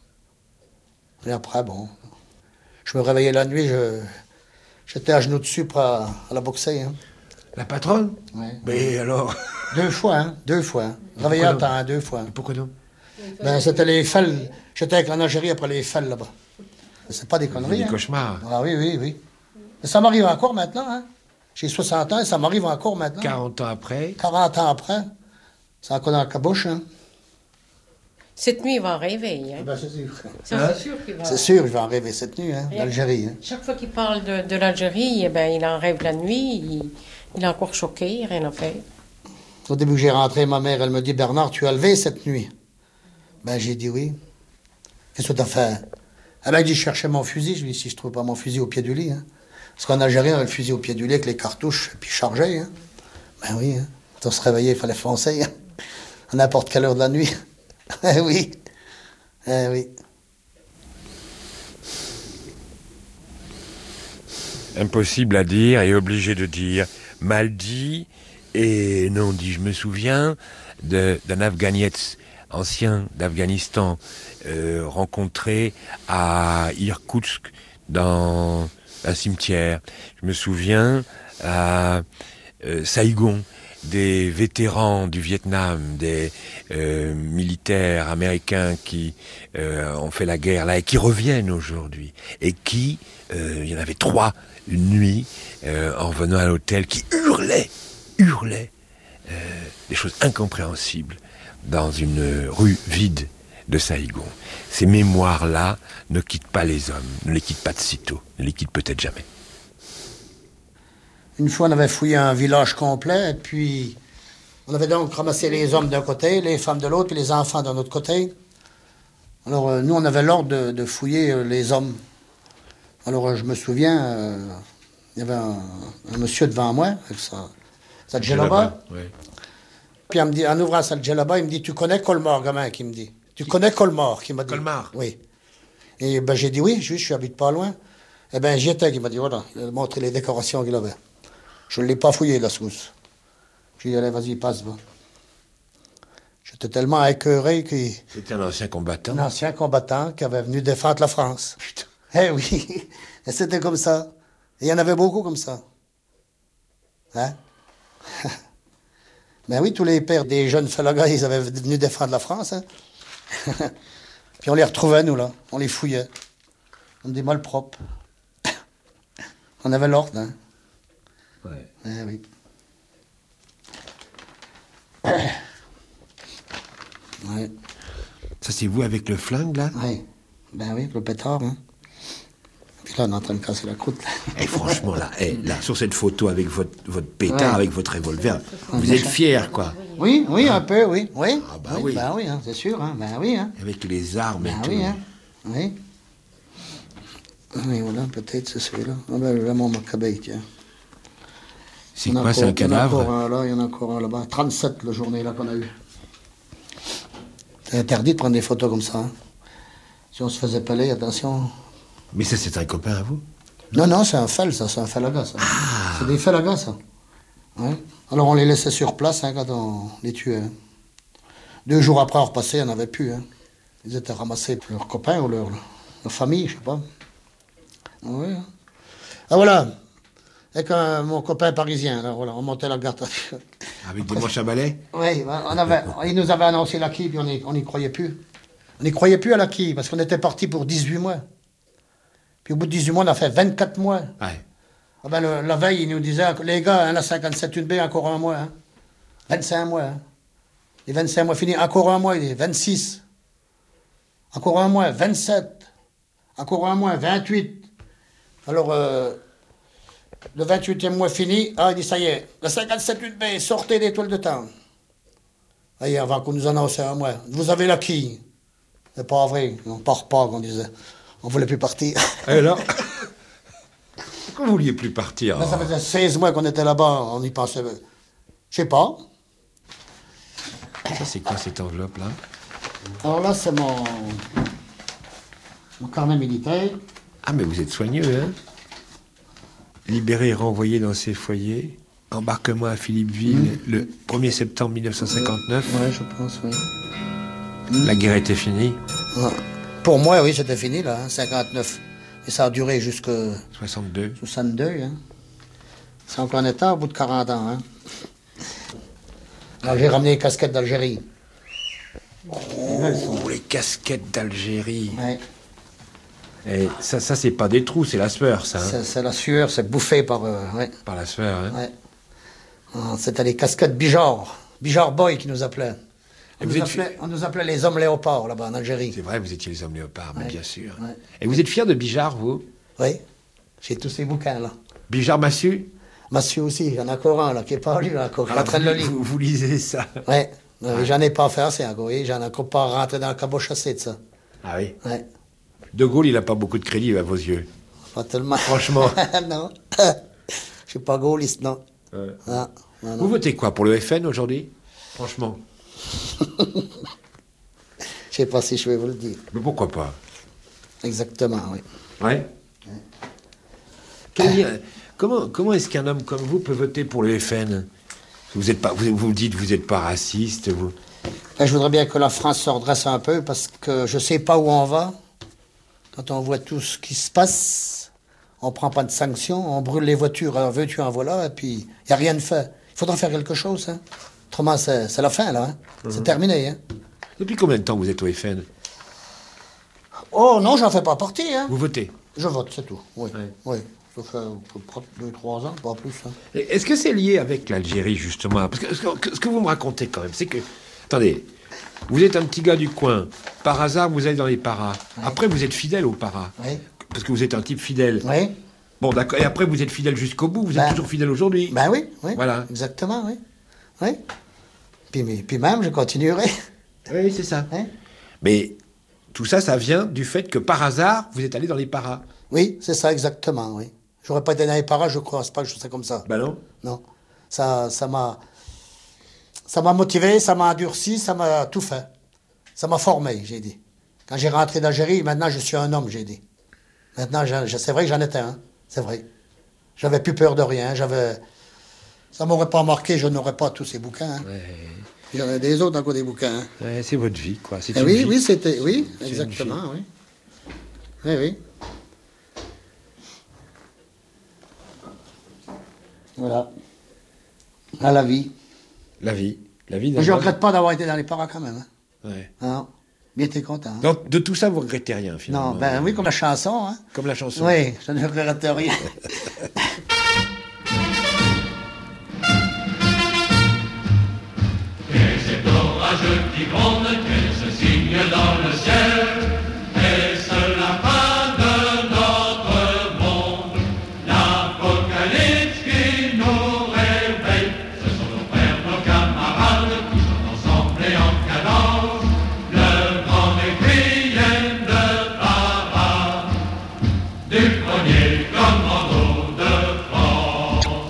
Et après, bon, je me réveillais la nuit, je, j'étais à genoux dessus pour à, à la boxer, hein. La patronne? Oui. Mais alors? Deux fois, hein, deux fois. Réveillé à temps, hein, deux fois. Pourquoi non? Ben, c'était les fels. J'étais avec la Algérie après les fels là-bas. C'est pas des conneries. Des hein. cauchemars. Ah oui, oui, oui. Mais ça m'arrive encore maintenant, hein. J'ai soixante ans et ça m'arrive encore maintenant. quarante ans après? quarante ans après. C'est encore dans la cabouche, hein. Cette nuit, il va en rêver. Hein. Ben, c'est sûr. Ça, hein? C'est sûr qu'il va... C'est sûr, je vais en rêver cette nuit, hein, d'Algérie. Hein. Chaque fois qu'il parle de, de l'Algérie, eh ben, il en rêve la nuit. Il, il est encore choqué, rien à faire. Au début que j'ai rentré, ma mère, elle me dit, Bernard, tu as levé cette nuit? Ben, j'ai dit oui. Qu'est-ce que tu as fait? Elle m'a dit, je cherchais mon fusil. Je lui ai dit, si je trouve pas mon fusil au pied du lit. Hein. Parce qu'en Algérie, on avait le fusil au pied du lit avec les cartouches, et puis chargé. Hein. Ben oui, hein. Quand on se réveillait, il fallait foncer. Hein. À n'importe quelle heure de la nuit. Eh oui. Eh oui. Impossible à dire et obligé de dire. Mal dit et non dit. Je me souviens de, d'un Afghanietz, ancien d'Afghanistan, euh, rencontré à Irkoutsk dans un cimetière. Je me souviens à euh, Saïgon, des vétérans du Vietnam, des euh, militaires américains qui euh, ont fait la guerre là et qui reviennent aujourd'hui. Et qui, euh, il y en avait trois une nuit, euh, en revenant à l'hôtel, qui hurlaient, hurlaient euh, des choses incompréhensibles dans une rue vide de Saïgon. Ces mémoires-là ne quittent pas les hommes, ne les quittent pas de sitôt, ne les quittent peut-être jamais. Une fois, on avait fouillé un village complet, et puis on avait donc ramassé les hommes d'un côté, les femmes de l'autre, et les enfants d'un autre côté. Alors, euh, nous, on avait l'ordre de, de fouiller euh, les hommes. Alors, euh, je me souviens, euh, il y avait un, un monsieur devant moi, avec sa, sa djellaba. Oui. Puis, en, me dit, en ouvrant sa djellaba, il me dit, tu connais Colmar, gamin, qui me dit. Tu Qui? connais Colmar, qui m'a dit. Colmar? Oui. Et ben, j'ai dit oui, juste, je habite pas loin. Eh bien, j'y étais, il m'a dit, voilà, il a montré les décorations qu'il avait. Je ne l'ai pas fouillé, la sauce. J'ai dit, allez, vas-y, passe, va. J'étais tellement écœuré qu'il... C'était un ancien combattant. Un ancien combattant qui avait venu défendre la France. Putain. Eh oui, et c'était comme ça. Et il y en avait beaucoup comme ça. Hein? Ben oui, tous les pères des jeunes falagas, ils avaient venu défendre la France. Hein? Puis on les retrouvait, nous, là. On les fouillait. On des malpropres. On avait l'ordre, hein. Ouais. Eh oui. c'est vous avec le flingue, là? Oui. Ben oui, le pétard, hein. Puis là, on est en train de casser la croûte. Là. Et franchement, là, eh, là, sur cette photo avec votre, votre pétard, Ouais. avec votre revolver, vous êtes fier, quoi. Oui, oui, un peu, oui. Oui, Ah bah oui, oui. ben oui, hein, c'est sûr, hein. Ben oui, hein. Avec les armes Ben et tout. oui, hein. Oui. Oui, voilà, peut-être c'est celui-là. Ah ben, là, mon macabre, tiens. C'est Il y en a quoi, c'est un encore- il y en a cadavre? encore un là, il y en a encore un là-bas. trente-sept, la journée là qu'on a eu. C'est interdit de prendre des photos comme ça. Hein. Si on se faisait peler, attention. Mais ça, c'est un copain à vous? Non, non, c'est un fel, ça, c'est un felaga, ça. C'est des felagas, ça. Ouais. Alors on les laissait sur place hein, quand on les tuait. Hein. Deux jours après, on repassait, il n'y en avait plus. Hein. Ils étaient ramassés pour leurs copains ou leur, leur famille, je sais pas. Ouais. Hein. Ah voilà, avec un, mon copain parisien, là, voilà, on montait la garde. Avec des manches à balai? Oui, on avait, il nous avait annoncé la quille, puis on n'y croyait plus. On n'y croyait plus à la quille, parce qu'on était parti pour dix-huit mois. Puis au bout de dix-huit mois, on a fait vingt-quatre mois. Ouais. Ah ben, le- la veille, il nous disait, les gars, hein, la cinquante-sept une B, encore un mois. Hein. vingt-cinq mois. Hein. Les vingt-cinq mois finis, encore un mois, il est vingt-six. Encore un mois, vingt-sept. Encore un mois, vingt-huit. Alors, euh, le vingt-huitième mois fini, ah, il dit, ça y est, la cinquante-sept une B, sortez des toiles de temps. Ah, hier, avant qu'on nous annonce un mois, vous avez la quille. C'est pas vrai, on part pas, qu'on disait. On voulait plus partir. Et alors? Pourquoi vous vouliez plus partir? Mais ça faisait seize mois qu'on était là-bas, on y pensait. Je sais pas. Ça, c'est quoi cette enveloppe-là? Alors là, c'est mon. mon carnet militaire. Ah, mais vous êtes soigneux, hein? Libéré et renvoyé dans ses foyers. Embarquement à Philippeville Mmh. le premier septembre mille neuf cent cinquante-neuf. Ouais, je pense, oui. La guerre était finie. Ouais. Pour moi, oui, c'était fini, là, hein, cinquante-neuf. Et ça a duré jusque. soixante-deux. soixante-deux, hein. C'est encore un état au bout de quarante ans, hein. Alors, j'ai ramené les casquettes d'Algérie. Oh, les casquettes d'Algérie. Ouais. Et ça, ça c'est pas des trous, c'est la sueur, ça. hein. C'est c'est la sueur, c'est bouffé par. euh, ouais. Par la sueur, hein. Ouais. Ah, c'était les casquettes Bijard. Bijard Boy qui nous appelaient. On, Et vous nous êtes appelait, on nous appelait les hommes léopards là-bas en Algérie. C'est vrai, vous étiez les hommes léopards, mais Ouais. bien sûr. Ouais. Et vous êtes fier de Bijard, vous? Oui, j'ai tous ces bouquins là. Bijard Massu? Massu aussi, il y en a encore un là qui est pas lu encore. Je suis en train de le lire. Vous, vous lisez ça? Ouais. Ouais. J'en ai pas fait assez encore, oui. J'en ai encore pas rentré dans le cabot chassé de ça. Ah oui? Ouais. De Gaulle, il a pas beaucoup de crédit à vos yeux. Pas tellement. Franchement. non. Je suis pas gaulliste, non. Ouais. Non, non, non. Vous votez quoi, pour le F N aujourd'hui? Franchement. Je sais pas si je vais vous le dire. Mais pourquoi pas? Exactement, oui. Ouais. Quel lien- Comment, comment est-ce qu'un homme comme vous peut voter pour le F N? Vous êtes pas, vous, vous me dites, vous n'êtes pas raciste, vous. Ben, je voudrais bien que la France se redresse un peu parce que je sais pas où on va. Quand on voit tout ce qui se passe, on prend pas de sanctions, on brûle les voitures, alors veux-tu en voilà, et puis il n'y a rien de fait. Il faudra faire quelque chose, hein. Autrement, c'est c'est la fin, là. Hein. C'est Mhm. terminé, hein. Depuis combien de temps vous êtes au F N? Oh non, j'en fais pas partie, hein. Vous votez? Je vote, c'est tout. Oui, oui. Ça fait deux, trois ans, pas plus. Hein. Et Est-ce que c'est lié avec l'Algérie, justement? Parce que ce, que ce que vous me racontez, quand même, c'est que... Attendez, vous êtes un petit gars du coin. Par hasard, vous allez dans les paras. Après, vous êtes fidèle aux paras. Oui. Parce que vous êtes un type fidèle. Oui. Bon, d'accord. Et après, vous êtes fidèle jusqu'au bout. Vous êtes Ben- toujours fidèle aujourd'hui. Ben oui, oui. Voilà. Exactement, oui. Oui. Puis, mais- puis même, je continuerai. Oui, c'est ça. Mais tout ça, ça vient du fait que par hasard, vous êtes allé dans les paras. Oui, c'est ça, exactement, oui. J'aurais pas été dans les paras, je crois, c'est pas que je serais comme ça. Ben non. Non. Ça, ça m'a, ça m'a motivé, ça m'a endurci, ça m'a tout fait. Ça m'a formé, j'ai dit. Quand j'ai rentré d'Algérie, maintenant je suis un homme, j'ai dit. Maintenant, je- je- c'est vrai que j'en étais un, c'est vrai. J'avais plus peur de rien, j'avais... Ça m'aurait pas marqué, je n'aurais pas tous ces bouquins. Hein. Il y en a des autres encore des bouquins. Hein. Ouais, c'est votre vie, quoi. C'est Eh une oui, vie. oui, c'était... Oui, C'est une exactement, oui. Oui, oui. Voilà. À la vie. La vie. La vie d'un Mais je homme. regrette pas d'avoir été dans les paras quand même. Hein. Ouais. Non. Bien, t'es content. Hein. Donc, de tout ça, vous regrettez rien, finalement. Non, ben oui, comme la chanson. Hein. Comme la chanson. Oui, je ne regrette rien. Quel cet orage qui gronde, quel ce signe brille dans le ciel, et c'est la fin de notre monde. L'apocalypse qui nous réveille, ce sont nos frères, nos camarades, qui sont ensemble et en cadence, le grand écrier de parade, du premier commando de France.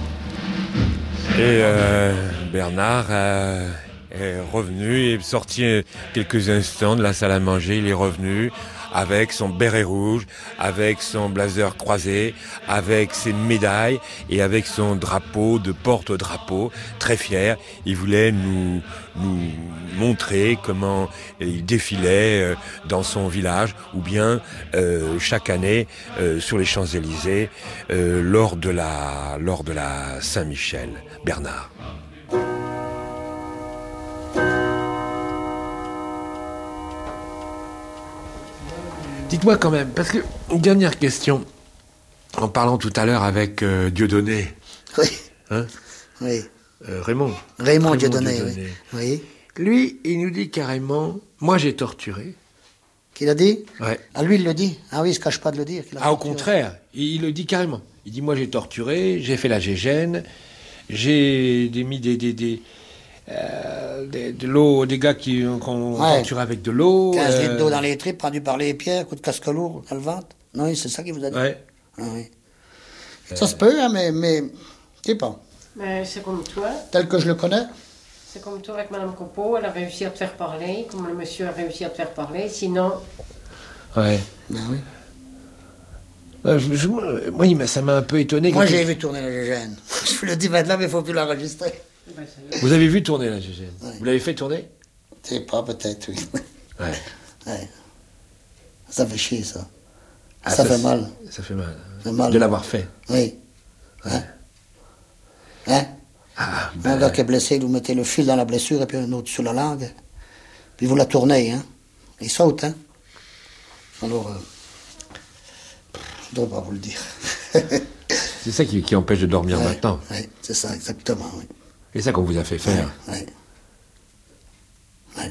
Et euh, Bernard euh, est revenu, est sorti quelques instants de la salle à manger, il est revenu avec son béret rouge, avec son blazer croisé, avec ses médailles et avec son drapeau de porte-drapeau, très fier. Il voulait nous, nous montrer comment il défilait dans son village ou bien euh, chaque année euh, sur les Champs-Élysées euh, lors de la, lors de la Saint-Michel. Bernard. Dites-moi quand même, parce que, une dernière question, en parlant tout à l'heure avec euh, Dieudonné. Oui. Hein Oui. Euh, Raymond. Raymond, Raymond Dieudonné, Dieudonné. oui. Oui. Lui, il nous dit carrément, moi j'ai torturé. Qu'il a dit? Ouais. Ah, lui, il le dit. Ah oui, il se cache pas de le dire. qu'il a Ah, au torturé. contraire, il, il le dit carrément. Il dit, moi j'ai torturé, j'ai fait la gégène, j'ai des- mis des... des, des euh, des- de l'eau, des gars qui qu'on Ouais. torture avec de l'eau. quinze euh, litres d'eau dans les tripes, pendu par les pieds, coup de casque lourd dans le ventre. Non, oui, c'est ça qu'il vous a dit. Ouais. Ah, oui. Ça se peut, hein, mais, mais je sais pas. Mais c'est comme toi. Tel que je le connais. C'est comme toi avec Madame Copeau, elle a réussi à te faire parler, comme le monsieur a réussi à te faire parler. Sinon, Ouais. Ben oui. Euh, je- je- moi, il m'a- ça m'a un peu étonné. Moi, quand- j'ai vu tourner la gégène. Je vous le dis maintenant, mais il faut plus l'enregistrer. Vous avez vu tourner la gégène? Vous l'avez fait tourner? Je sais pas, peut-être, oui. Ouais. Ouais. Ça fait chier, ça. Ah, ça, fait c'est- mal. Ça fait mal. Ça fait mal. De l'avoir fait. Oui. Hein? Hein? Ah, Un gars qui est blessé, vous mettez le fil dans la blessure et puis un autre sur la langue. Puis vous la tournez, hein. Il saute, hein. Alors, euh, je ne dois pas vous le dire. C'est ça qui, qui empêche de dormir Ouais, maintenant. ouais, c'est ça, exactement, oui. C'est ça qu'on vous a fait faire. Ouais. Ouais.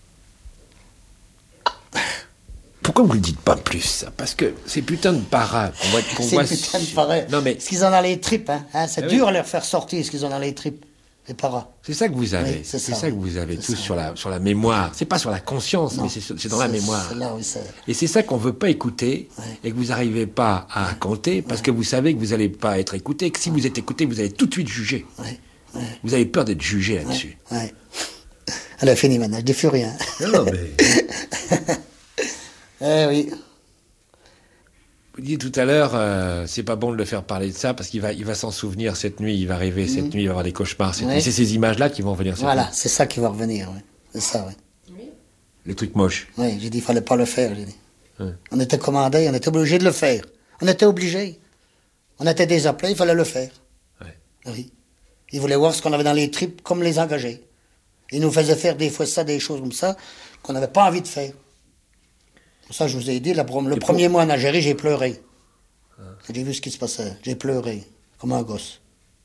Pourquoi vous ne le dites pas plus, ça? Parce que ces putains de paras qu'on voit, qu'on C'est voit putain de su- pareil. Non, mais Ce qu'ils ont dans les tripes, hein. hein, c'est Ah dur oui. à leur faire sortir ce qu'ils ont dans les tripes, les paras. c'est ça que vous avez. Oui, c'est c'est ça. ça. que vous avez tous sur la, sur la mémoire. C'est pas sur la conscience, Non. mais c'est, sur- c'est dans la C'est- mémoire. c'est là, oui, c'est- Et c'est ça qu'on veut pas écouter et que vous n'arrivez pas à raconter parce que vous savez que vous n'allez pas être écouté, que si vous êtes écouté, vous allez tout de suite juger. Vous avez peur d'être jugé là-dessus. Ouais. Elle a fini maintenant, je dis plus rien. Non, mais... Eh oui. Vous disiez tout à l'heure, euh, c'est pas bon de le faire parler de ça parce qu'il va, il va s'en souvenir cette nuit, il va rêver cette Mhm. nuit, il va avoir des cauchemars cette Ouais. nuit. C'est ces images-là qui vont venir cette Voilà, nuit. c'est ça qui va revenir, oui. C'est ça, oui. Les trucs moches. Oui, j'ai dit, il fallait pas le faire, j'ai dit. Ouais. On était commandé, on était obligé de le faire. On était obligé. On était désappelés, il fallait le faire. Oui. Ils voulaient voir ce qu'on avait dans les tripes, comme les engagés. Ils nous faisaient faire des fois ça, des choses comme ça, qu'on n'avait pas envie de faire. Pour ça, je vous ai dit, la prom- le premier mois en Algérie, j'ai pleuré. J'ai vu ce qui se passait. J'ai pleuré, comme un gosse.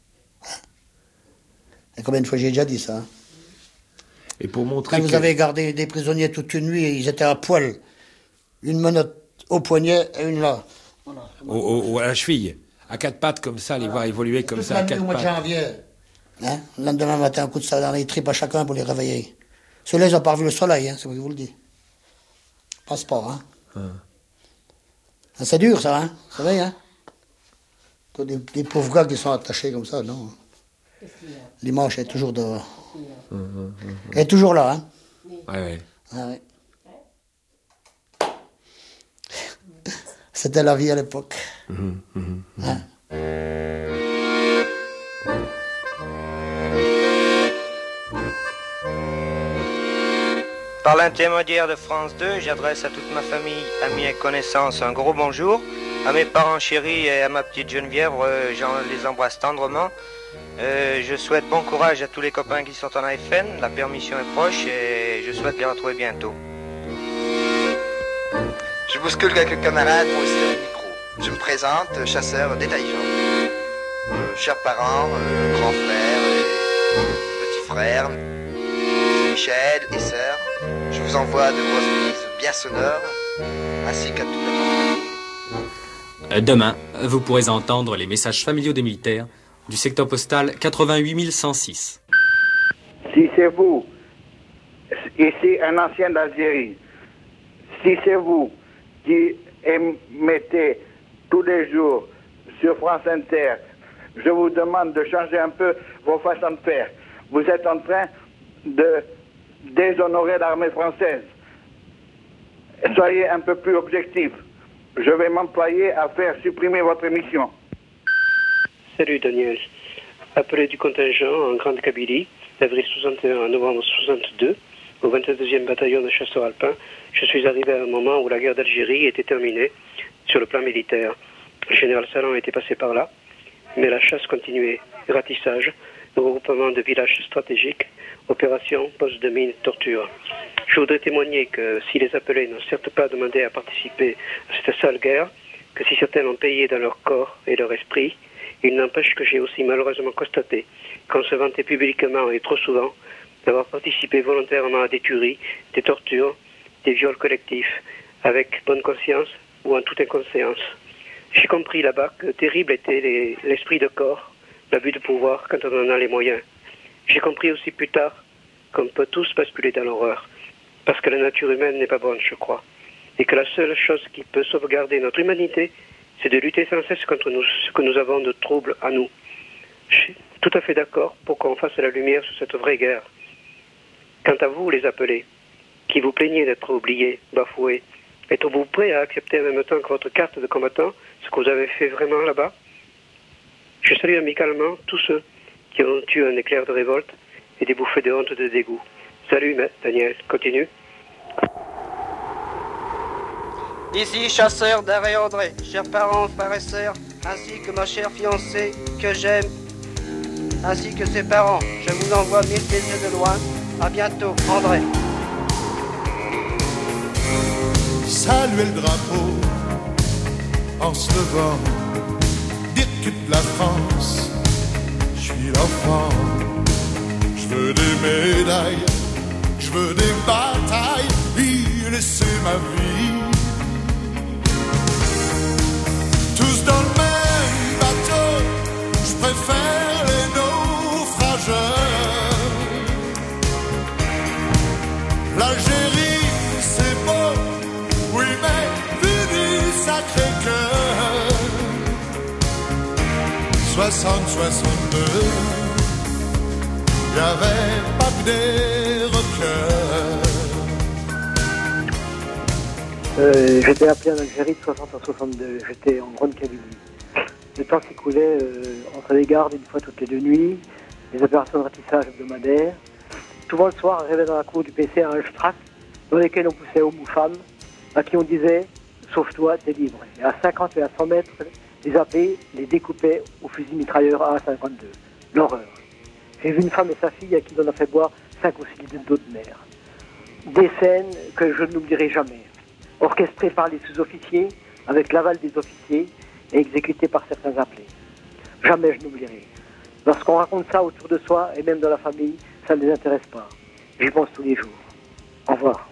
Et combien de fois j'ai déjà dit ça? hein? Et pour montrer Quand vous que- avez gardé des prisonniers toute une nuit, ils étaient à poil. Une menotte au poignet et une là. au, au- au- à la cheville, à quatre pattes comme ça, les voir évoluer comme Toute ça la à nuit quatre au mois de pattes. janvier. Hein? Le lendemain matin, un coup de ça dans les tripes à chacun pour les réveiller. Ceux-là, ils n'ont pas vu le soleil, hein, c'est ce que je vous le dis. Passe pas, hein. Ah, c'est dur, ça, hein. Vous savez, hein. T'as Des, des pauvres gars qui sont attachés comme ça, non. L'image est toujours dehors. Elle est toujours là, hein. Ouais, ouais. Ah, ouais. C'était la vie à l'époque. Mhm, mhm, mhm. Hein? Par l'intermédiaire de France deux, j'adresse à toute ma famille, amis et connaissances un gros bonjour. À mes parents chéris et à ma petite Geneviève, euh, j'en les embrasse tendrement. Euh, je souhaite bon courage à tous les copains qui sont en A F N. La permission est proche et je souhaite les retrouver bientôt. Je bouscule quelques camarades pour essayer le micro. Je me présente, chasseur détaillant. Euh, chers parents, euh, grands frères, et petits frères, Michel et sœurs, je vous envoie de grosses bises bien sonores, ainsi qu'à toute la famille. Demain, vous pourrez entendre les messages familiaux des militaires du secteur postal quatre-vingt-huit mille cent six. Si c'est vous, ici un ancien d'Algérie, si c'est vous qui émettez tous les jours sur France Inter, je vous demande de changer un peu vos façons de faire. Vous êtes en train de déshonorer l'armée française. Soyez un peu plus objectif. Je vais m'employer à faire supprimer votre émission. Salut Daniel. Appelé du contingent en Grande Kabylie, d'avril soixante et un à novembre soixante-deux, au vingt-deuxième bataillon de chasseurs alpins, je suis arrivé à un moment où la guerre d'Algérie était terminée sur le plan militaire. Le général Salan était passé par là, mais la chasse continuait. Ratissage, regroupement de villages stratégiques, opération, poste de mine, torture. Je voudrais témoigner que si les appelés n'ont certes pas demandé à participer à cette sale guerre, que si certains l'ont payé dans leur corps et leur esprit, il n'empêche que j'ai aussi malheureusement constaté qu'on se vantait publiquement et trop souvent d'avoir participé volontairement à des tueries, des tortures, des viols collectifs, avec bonne conscience ou en toute inconscience. J'ai compris là-bas que terrible était les- l'esprit de corps, l'abus de pouvoir quand on en a les moyens. J'ai compris aussi plus tard qu'on peut tous basculer dans l'horreur, parce que la nature humaine n'est pas bonne, je crois, et que la seule chose qui peut sauvegarder notre humanité, c'est de lutter sans cesse contre nous, ce que nous avons de trouble à nous. Je suis tout à fait d'accord pour qu'on fasse la lumière sur cette vraie guerre. Quant à vous, les appelés, qui vous plaignez d'être oubliés, bafoués, êtes-vous prêts à accepter en même temps que votre carte de combattant ce que vous avez fait vraiment là-bas? Je salue amicalement tous ceux qui ont eu un éclair de révolte et des bouffées de honte de dégoût. Salut, Daniel, continue. Ici, chasseur d'Arrêt André, chers parents, frères et sœurs, ainsi que ma chère fiancée que j'aime, ainsi que ses parents. Je vous envoie mille baisers de loin. À bientôt, André. Saluer le drapeau en se levant, dire toute la France, je suis l'enfant, je veux des médailles, je veux des batailles, y laisser ma vie. Tous dans le même bateau, je préfère les naufrageurs. L'Algérie, c'est beau, oui, mais vu du Sacré-Cœur. soixante soixante-deux, y avait pas que des rockers. Euh, j'étais appelé en Algérie de soixante à soixante-deux. J'étais en Grande Kabylie. Le temps s'écoulait euh, entre les gardes une fois toutes les deux nuits, les opérations de ratissage hebdomadaires. Souvent le soir, arrivait dans la cour du P C un strac dans lesquels on poussait hommes ou femmes, à qui on disait « sauve-toi, t'es libre ». Et à cinquante et à cent mètres, les A P les découpaient au fusil mitrailleur A cinquante-deux. L'horreur. J'ai vu une femme et sa fille à qui on a fait boire cinq ou six litres d'eau de mer. Des scènes que je n'oublierai jamais. Orchestrées par les sous-officiers, avec l'aval des officiers, et exécutées par certains appelés. Jamais je n'oublierai. Lorsqu'on raconte ça autour de soi, et même dans la famille, ça ne les intéresse pas. J'y pense tous les jours. Au revoir.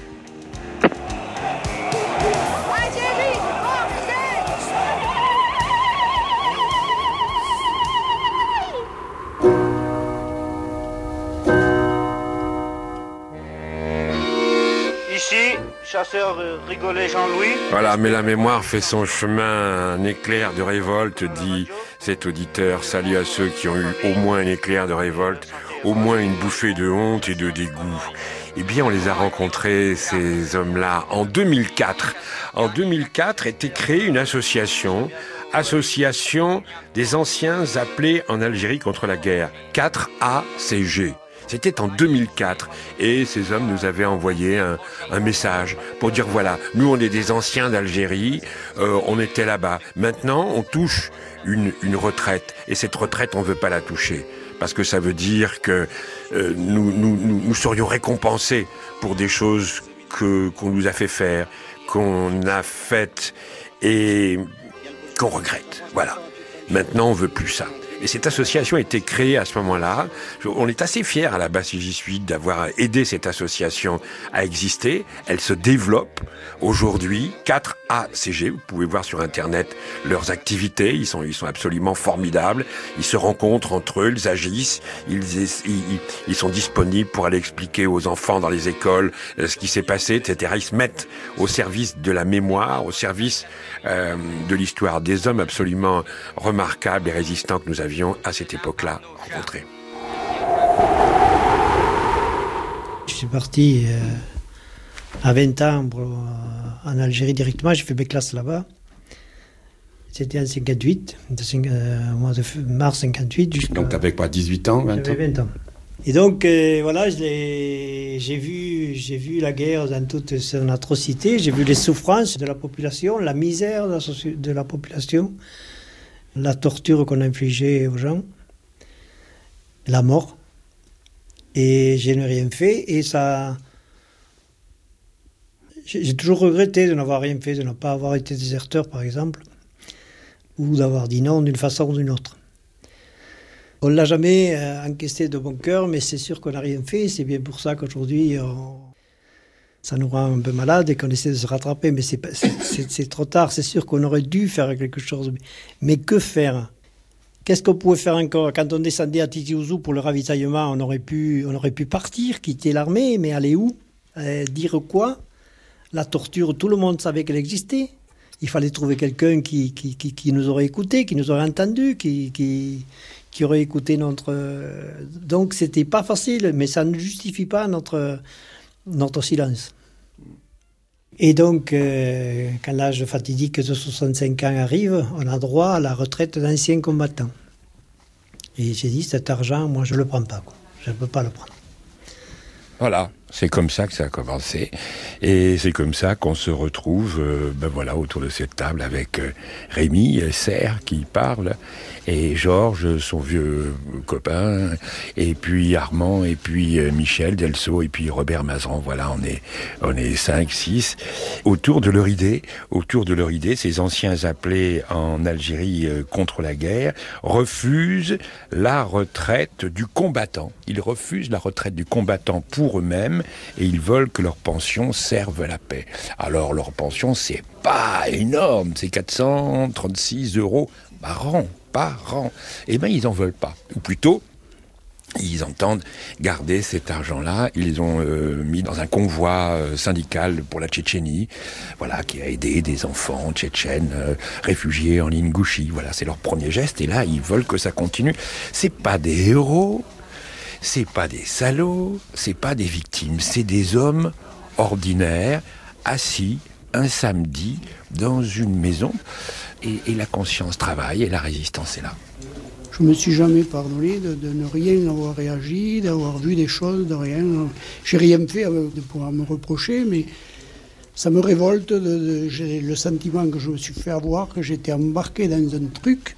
Ici, chasseur euh, Rigolet Jean-Louis. Voilà, mais la mémoire fait son chemin. Un éclair de révolte, dit cet auditeur. Salut à ceux qui ont eu au moins un éclair de révolte, au moins une bouffée de honte et de dégoût. Eh bien, on les a rencontrés, ces hommes-là, en deux mille quatre. En deux mille quatre était créée une association, Association des anciens appelés en Algérie contre la guerre, quatre A C G. C'était en deux mille quatre et ces hommes nous avaient envoyé un, un message pour dire voilà, nous on est des anciens d'Algérie, euh, on était là-bas. Maintenant on touche une, une retraite et cette retraite on veut pas la toucher parce que ça veut dire que euh, nous, nous, nous, nous serions récompensés pour des choses que qu'on nous a fait faire, qu'on a faites et qu'on regrette. Voilà. Maintenant on veut plus ça. Et cette association a été créée à ce moment-là. On est assez fiers à la base, si j'y suis, d'avoir aidé cette association à exister. Elle se développe aujourd'hui. quatre A C G, vous pouvez voir sur Internet leurs activités. Ils sont, ils sont absolument formidables. Ils se rencontrent entre eux, ils agissent. Ils, ils, ils sont disponibles pour aller expliquer aux enfants dans les écoles euh, ce qui s'est passé, et cetera. Ils se mettent au service de la mémoire, au service euh, de l'histoire des hommes absolument remarquables et résistants que nous avions à cette époque-là rencontrés. Je suis parti euh, à vingt ans pour, euh, en Algérie directement, j'ai fait mes classes là-bas. C'était en cinquante-huit, de, euh, au mois de mars cinquante-huit. Donc t'avais quoi, dix-huit ans, vingt ans? J'avais vingt ans. Et donc, euh, voilà, j'ai vu, j'ai vu la guerre dans toute son atrocité, j'ai vu les souffrances de la population, la misère de la, de la population, la torture qu'on infligeait aux gens, la mort. Et je n'ai rien fait, et ça... J'ai toujours regretté de n'avoir rien fait, de ne pas avoir été déserteur, par exemple, ou d'avoir dit non d'une façon ou d'une autre. On ne l'a jamais euh, encaissé de bon cœur, mais c'est sûr qu'on n'a rien fait. C'est bien pour ça qu'aujourd'hui, on... ça nous rend un peu malade et qu'on essaie de se rattraper. Mais c'est trop tard. C'est sûr qu'on aurait dû faire quelque chose. Mais que faire? Qu'est-ce qu'on pouvait faire encore? Quand on descendait à Tizi Ouzou pour le ravitaillement, on aurait pu, on aurait pu partir, quitter l'armée, mais aller où? euh, Dire quoi? La torture, tout le monde savait qu'elle existait. Il fallait trouver quelqu'un qui, qui, qui, qui nous aurait écoutés, qui nous aurait entendus, qui... qui qui aurait écouté notre... Donc, c'était pas facile, mais ça ne justifie pas notre, notre silence. Et donc, euh, quand l'âge fatidique de soixante-cinq ans arrive, on a droit à la retraite d'ancien combattant. Et j'ai dit, cet argent, moi, je le prends pas, quoi. Je ne peux pas le prendre. Voilà. C'est comme ça que ça a commencé. Et c'est comme ça qu'on se retrouve, euh, ben voilà, autour de cette table avec euh, Rémi, Serre qui parle, et Georges, son vieux copain, et puis Armand, et puis euh, Michel Delceau, et puis Robert Mazran. Voilà, on est, on est cinq, six. Autour de leur idée, autour de leur idée, ces anciens appelés en Algérie euh, contre la guerre refusent la retraite du combattant. Ils refusent la retraite du combattant pour eux-mêmes, et ils veulent que leur pension serve à la paix. Alors leur pension, c'est pas énorme, c'est quatre cent trente-six euros par an, par an. Eh bien, ils en veulent pas. Ou plutôt, ils entendent garder cet argent-là. Ils ont euh, mis dans un convoi euh, syndical pour la Tchétchénie, voilà, qui a aidé des enfants tchétchènes euh, réfugiés en Ingouchie. Voilà, c'est leur premier geste. Et là, ils veulent que ça continue. C'est pas des héros. C'est pas des salauds, c'est pas des victimes, c'est des hommes ordinaires, assis un samedi dans une maison, et, et la conscience travaille et la résistance est là. Je me suis jamais pardonné de, de ne rien avoir réagi, d'avoir vu des choses, de rien. J'ai rien fait de pouvoir me reprocher, mais ça me révolte. De, de, j'ai le sentiment que je me suis fait avoir, que j'étais embarqué dans un truc,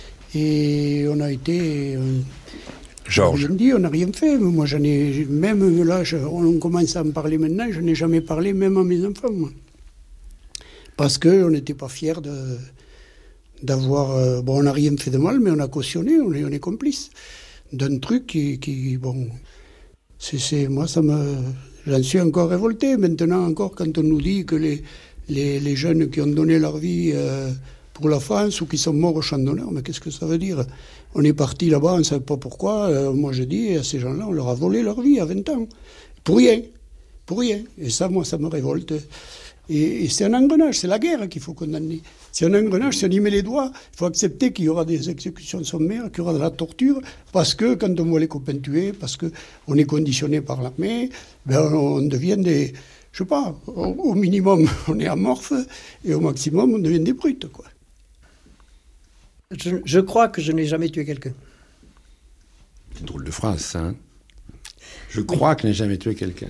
et on a été... Euh, Georges. On n'a rien dit, on n'a rien fait. Moi, j'en ai, même là, je, on commence à en parler maintenant, je n'ai jamais parlé, même à mes enfants, moi. Parce qu'on n'était pas fiers de, d'avoir... Euh, bon, on n'a rien fait de mal, mais on a cautionné, on est, on est complice d'un truc qui... qui bon, c'est, c'est, moi, ça me... J'en suis encore révolté. Maintenant, encore, quand on nous dit que les, les, les jeunes qui ont donné leur vie... Euh, pour la France, ou qui sont morts au champ d'honneur, mais qu'est-ce que ça veut dire? On est parti là-bas, on ne savait pas pourquoi. Euh, moi, je dis, à ces gens-là, on leur a volé leur vie à vingt ans. Pour rien. Pour rien. Et ça, moi, ça me révolte. Et, et c'est un engrenage, c'est la guerre qu'il faut condamner. C'est un engrenage, si on y met les doigts, il faut accepter qu'il y aura des exécutions sommaires, qu'il y aura de la torture, parce que quand on voit les copains tués, parce qu'on est conditionné par l'armée, ben on devient des... Je sais pas, au, au minimum, on est amorphe, et au maximum, on devient des brutes, quoi. Je, je crois que je n'ai jamais tué quelqu'un. C'est une drôle de phrase, ça. Hein, je crois que je n'ai jamais tué quelqu'un.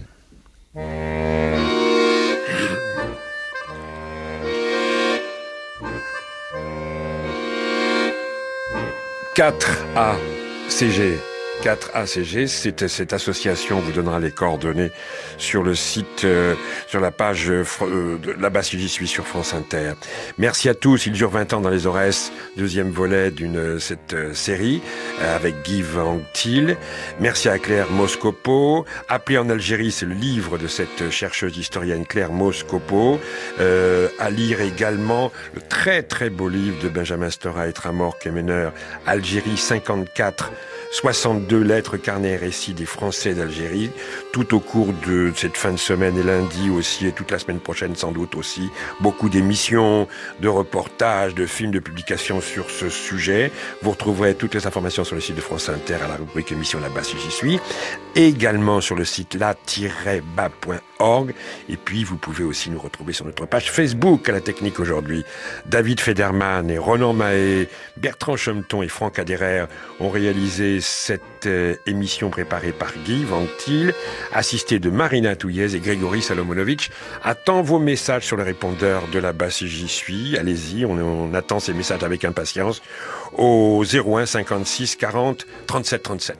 quatre A C G, quatre A C G. C'est, cette association vous donnera les coordonnées sur le site, euh, sur la page euh, de Là-bas si j'y suis sur France Inter. Merci à tous. Il dure vingt ans dans les Aurès, deuxième volet d'une cette euh, série euh, avec Guy Van Til. Merci à Claire Moscopo. Appelé en Algérie, c'est le livre de cette chercheuse historienne Claire Moscopo. Euh, à lire également le très très beau livre de Benjamin Stora et Tramor Kemener, Algérie cinquante-quatre, soixante-deux lettres, carnets et récits des Français d'Algérie, tout au cours de cette fin de semaine et lundi aussi, et toute la semaine prochaine sans doute aussi. Beaucoup d'émissions, de reportages, de films, de publications sur ce sujet. Vous retrouverez toutes les informations sur le site de France Inter à la rubrique émission Là-bas si j'y suis, et également sur le site là tiret bas point org. Et puis vous pouvez aussi nous retrouver sur notre page Facebook à la technique aujourd'hui. David Federman et Ronan Mahé, Bertrand Chemeton et Franck Aderer ont réalisé cette euh, émission préparée par Guy Van Til, assisté de Marina Touillez et Grégory Salomonovitch. Attends vos messages sur le répondeur de Là-bas si j'y suis. Allez-y, on, on attend ces messages avec impatience au zéro un cinquante-six quarante trente-sept trente-sept.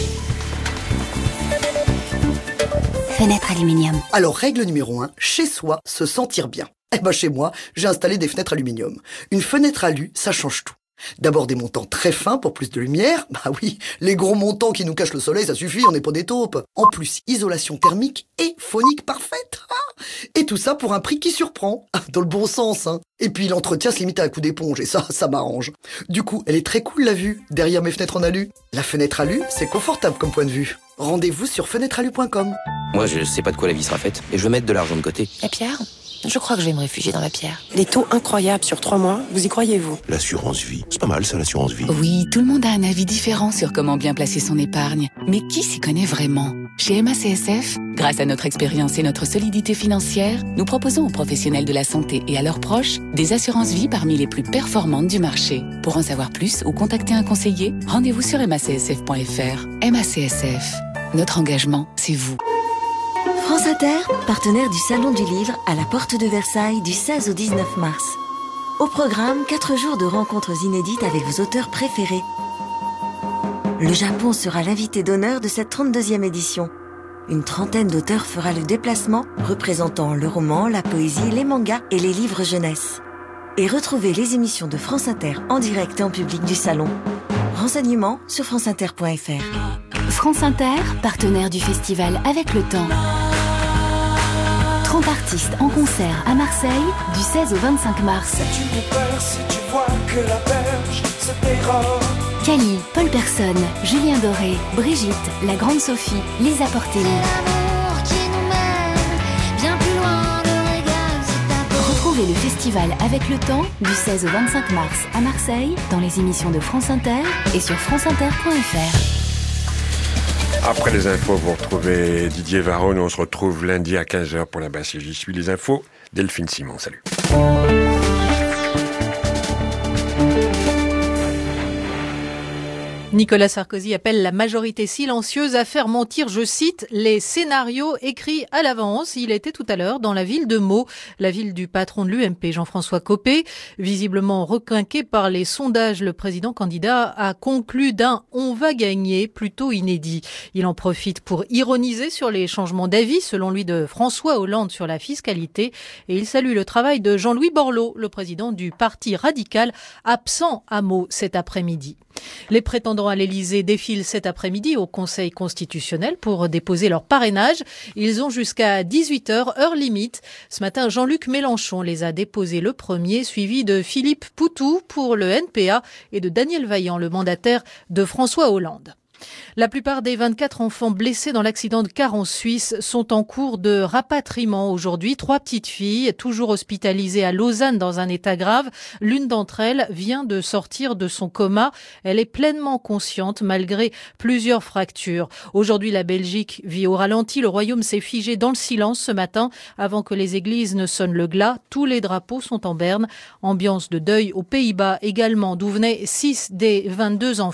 Fenêtre aluminium. Alors, règle numéro un, chez soi, se sentir bien. Eh ben, chez moi, j'ai installé des fenêtres aluminium. Une fenêtre alu, ça change tout. D'abord des montants très fins pour plus de lumière. Bah oui, les gros montants qui nous cachent le soleil, ça suffit, on n'est pas des taupes. En plus, isolation thermique et phonique parfaite. Et tout ça pour un prix qui surprend. Dans le bon sens, hein. Et puis l'entretien se limite à un coup d'éponge, et ça, ça m'arrange. Du coup, elle est très cool la vue, derrière mes fenêtres en alu. La fenêtre alu, c'est confortable comme point de vue. Rendez-vous sur fenêtre alu point com. Moi, je sais pas de quoi la vie sera faite, et je veux mettre de l'argent de côté. Et Pierre ? Je crois que je vais me réfugier dans la pierre. Des taux incroyables sur trois mois, vous y croyez-vous ? L'assurance vie, c'est pas mal ça, l'assurance vie. Oui, tout le monde a un avis différent sur comment bien placer son épargne. Mais qui s'y connaît vraiment ? Chez M A C S F, grâce à notre expérience et notre solidité financière, nous proposons aux professionnels de la santé et à leurs proches des assurances vie parmi les plus performantes du marché. Pour en savoir plus ou contacter un conseiller, rendez-vous sur m a c s f point f r. M A C S F, notre engagement, c'est vous. France Inter, partenaire du Salon du Livre à la Porte de Versailles du seize au dix-neuf mars. Au programme, quatre jours de rencontres inédites avec vos auteurs préférés. Le Japon sera l'invité d'honneur de cette trente-deuxième édition. Une trentaine d'auteurs fera le déplacement, représentant le roman, la poésie, les mangas et les livres jeunesse. Et retrouvez les émissions de France Inter en direct et en public du salon. Renseignements sur france inter point f r. France Inter, partenaire du festival Avec le Temps. trente artistes en concert à Marseille du seize au vingt-cinq mars. Cali, Paul Persson, Julien Doré, Brigitte, La Grande Sophie, Lisa Portelli. Retrouvez le festival Avec le Temps du seize au vingt-cinq mars à Marseille dans les émissions de France Inter et sur france inter point f r. Après les infos, vous retrouvez Didier Varron. On se retrouve lundi à quinze heures pour Là-bas si j'y suis. Les infos, Delphine Simon. Salut. Nicolas Sarkozy appelle la majorité silencieuse à faire mentir, je cite, les scénarios écrits à l'avance. Il était tout à l'heure dans la ville de Meaux, la ville du patron de l'U M P, Jean-François Copé. Visiblement requinqué par les sondages, le président candidat a conclu d'un « on va gagner » plutôt inédit. Il en profite pour ironiser sur les changements d'avis, selon lui, de François Hollande sur la fiscalité. Et il salue le travail de Jean-Louis Borloo, le président du Parti radical, absent à Meaux cet après-midi. Les prétendants à l'Élysée défilent cet après-midi au Conseil constitutionnel pour déposer leur parrainage. Ils ont jusqu'à dix-huit heures, heure limite. Ce matin, Jean-Luc Mélenchon les a déposés le premier, suivi de Philippe Poutou pour le N P A et de Daniel Vaillant, le mandataire de François Hollande. La plupart des vingt-quatre enfants blessés dans l'accident de car en Suisse sont en cours de rapatriement aujourd'hui. Trois petites filles, toujours hospitalisées à Lausanne dans un état grave. L'une d'entre elles vient de sortir de son coma. Elle est pleinement consciente malgré plusieurs fractures. Aujourd'hui, la Belgique vit au ralenti. Le royaume s'est figé dans le silence ce matin avant que les églises ne sonnent le glas. Tous les drapeaux sont en berne. Ambiance de deuil aux Pays-Bas également, d'où venaient six des vingt-deux enfants.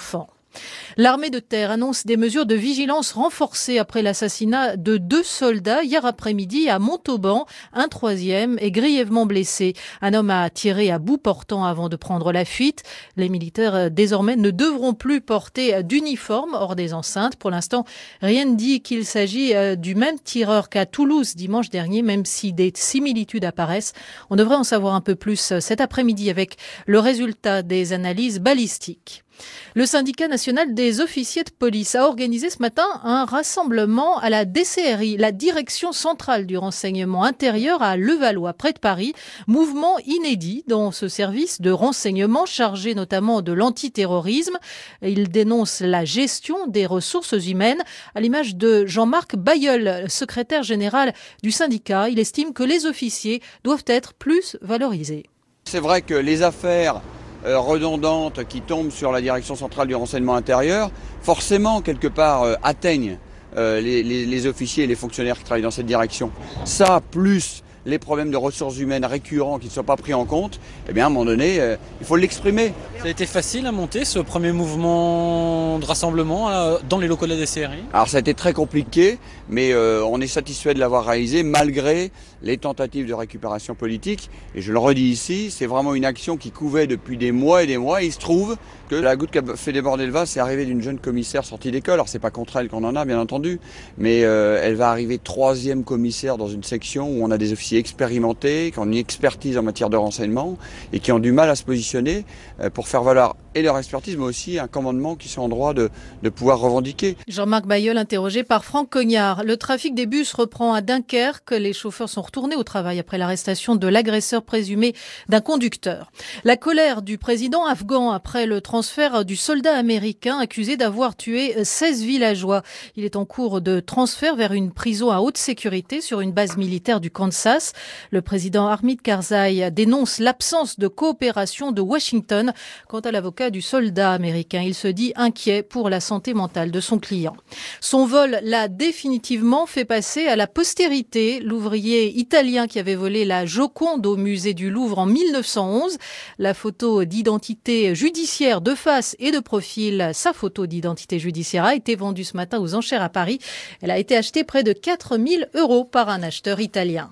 L'armée de terre annonce des mesures de vigilance renforcées après l'assassinat de deux soldats hier après-midi à Montauban. Un troisième est grièvement blessé. Un homme a tiré à bout portant avant de prendre la fuite. Les militaires désormais ne devront plus porter d'uniforme hors des enceintes. Pour l'instant, rien ne dit qu'il s'agit du même tireur qu'à Toulouse dimanche dernier, même si des similitudes apparaissent. On devrait en savoir un peu plus cet après-midi avec le résultat des analyses balistiques. Le syndicat national des officiers de police a organisé ce matin un rassemblement à la D C R I, la direction centrale du renseignement intérieur à Levallois, près de Paris. Mouvement inédit dans ce service de renseignement chargé notamment de l'antiterrorisme. Il dénonce la gestion des ressources humaines à l'image de Jean-Marc Bailleul, secrétaire général du syndicat. Il estime que les officiers doivent être plus valorisés. C'est vrai que les affaires Euh, redondantes qui tombent sur la direction centrale du renseignement intérieur, forcément, quelque part, euh, atteignent euh, les, les, les officiers et les fonctionnaires qui travaillent dans cette direction. Ça, plus les problèmes de ressources humaines récurrents qui ne sont pas pris en compte, eh bien, à un moment donné, euh, il faut l'exprimer. Ça a été facile à monter, ce premier mouvement de rassemblement euh, dans les locaux de la D C R I? Alors, ça a été très compliqué, mais euh, on est satisfait de l'avoir réalisé, malgré les tentatives de récupération politique. Et je le redis ici, c'est vraiment une action qui couvait depuis des mois et des mois. Et il se trouve que la goutte qui a fait déborder le vase, c'est arrivée d'une jeune commissaire sortie d'école. Alors, c'est pas contre elle qu'on en a, bien entendu, mais euh, elle va arriver troisième commissaire dans une section où on a des officiers expérimentés, qui ont une expertise en matière de renseignement et qui ont du mal à se positionner pour faire valoir et leur expertise, mais aussi un commandement qui sont en droit de, de pouvoir revendiquer. Jean-Marc Bailleul interrogé par Franck Cognard. Le trafic des bus reprend à Dunkerque. Les chauffeurs sont retournés au travail après l'arrestation de l'agresseur présumé d'un conducteur. La colère du président afghan après le transfert du soldat américain accusé d'avoir tué seize villageois. Il est en cours de transfert vers une prison à haute sécurité sur une base militaire du Kansas. Le président Hamid Karzai dénonce l'absence de coopération de Washington. Quant à l'avocat du soldat américain, il se dit inquiet pour la santé mentale de son client. Son vol l'a définitivement fait passer à la postérité. L'ouvrier italien qui avait volé la Joconde au musée du Louvre en mille neuf cent onze. La photo d'identité judiciaire de face et de profil, sa photo d'identité judiciaire a été vendue ce matin aux enchères à Paris. Elle a été achetée près de quatre mille euros par un acheteur italien.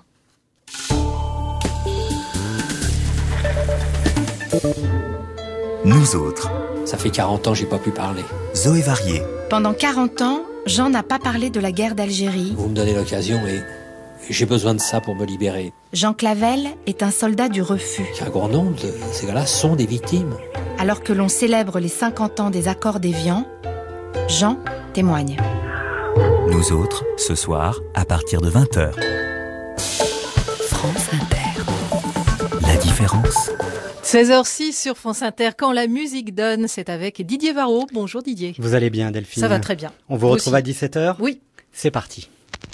Nous autres. Ça fait quarante ans, j'ai pas pu parler. Zoé Varier. Pendant quarante ans, Jean n'a pas parlé de la guerre d'Algérie. Vous me donnez l'occasion et j'ai besoin de ça pour me libérer. Jean Clavel est un soldat du refus. Un grand nombre de ces gars-là sont des victimes. Alors que l'on célèbre les cinquante ans des accords d'Évian, Jean témoigne. Nous autres, ce soir, à partir de vingt heures. France Inter. La différence. seize heures six sur France Inter, quand la musique donne, c'est avec Didier Varro. Bonjour Didier. Vous allez bien Delphine? Ça va très bien. On vous, vous retrouve aussi à dix-sept heures? Oui. C'est parti.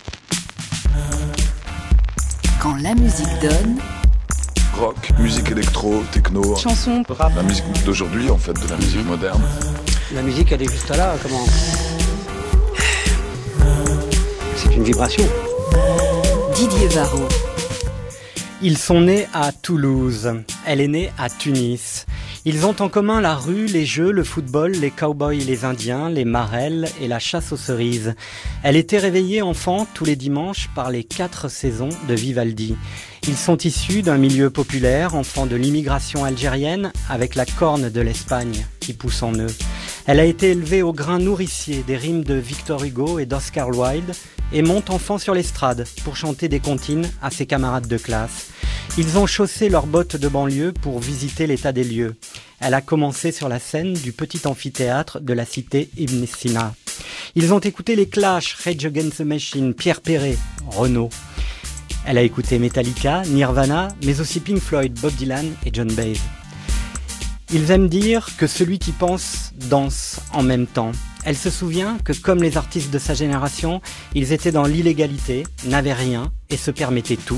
Quand la musique donne... Rock, musique électro, techno, chanson, rap. La musique d'aujourd'hui, en fait, de la musique moderne. La musique, elle est juste là, comment? C'est une vibration. Didier Varro. Ils sont nés à Toulouse. Elle est née à Tunis. Ils ont en commun la rue, les jeux, le football, les cow-boys, les indiens, les marelles et la chasse aux cerises. Elle était réveillée enfant tous les dimanches par les quatre saisons de Vivaldi. Ils sont issus d'un milieu populaire, enfants de l'immigration algérienne, avec la corne de l'Espagne qui pousse en eux. Elle a été élevée au grain nourricier des rimes de Victor Hugo et d'Oscar Wilde et monte enfant sur l'estrade pour chanter des comptines à ses camarades de classe. Ils ont chaussé leurs bottes de banlieue pour visiter l'état des lieux. Elle a commencé sur la scène du petit amphithéâtre de la cité Ibn Sina. Ils ont écouté les Clash, Rage Against the Machine, Pierre Perret, Renaud. Elle a écouté Metallica, Nirvana, mais aussi Pink Floyd, Bob Dylan et John Baez. Ils aiment dire que celui qui pense danse en même temps. Elle se souvient que comme les artistes de sa génération, ils étaient dans l'illégalité, n'avaient rien et se permettaient tout,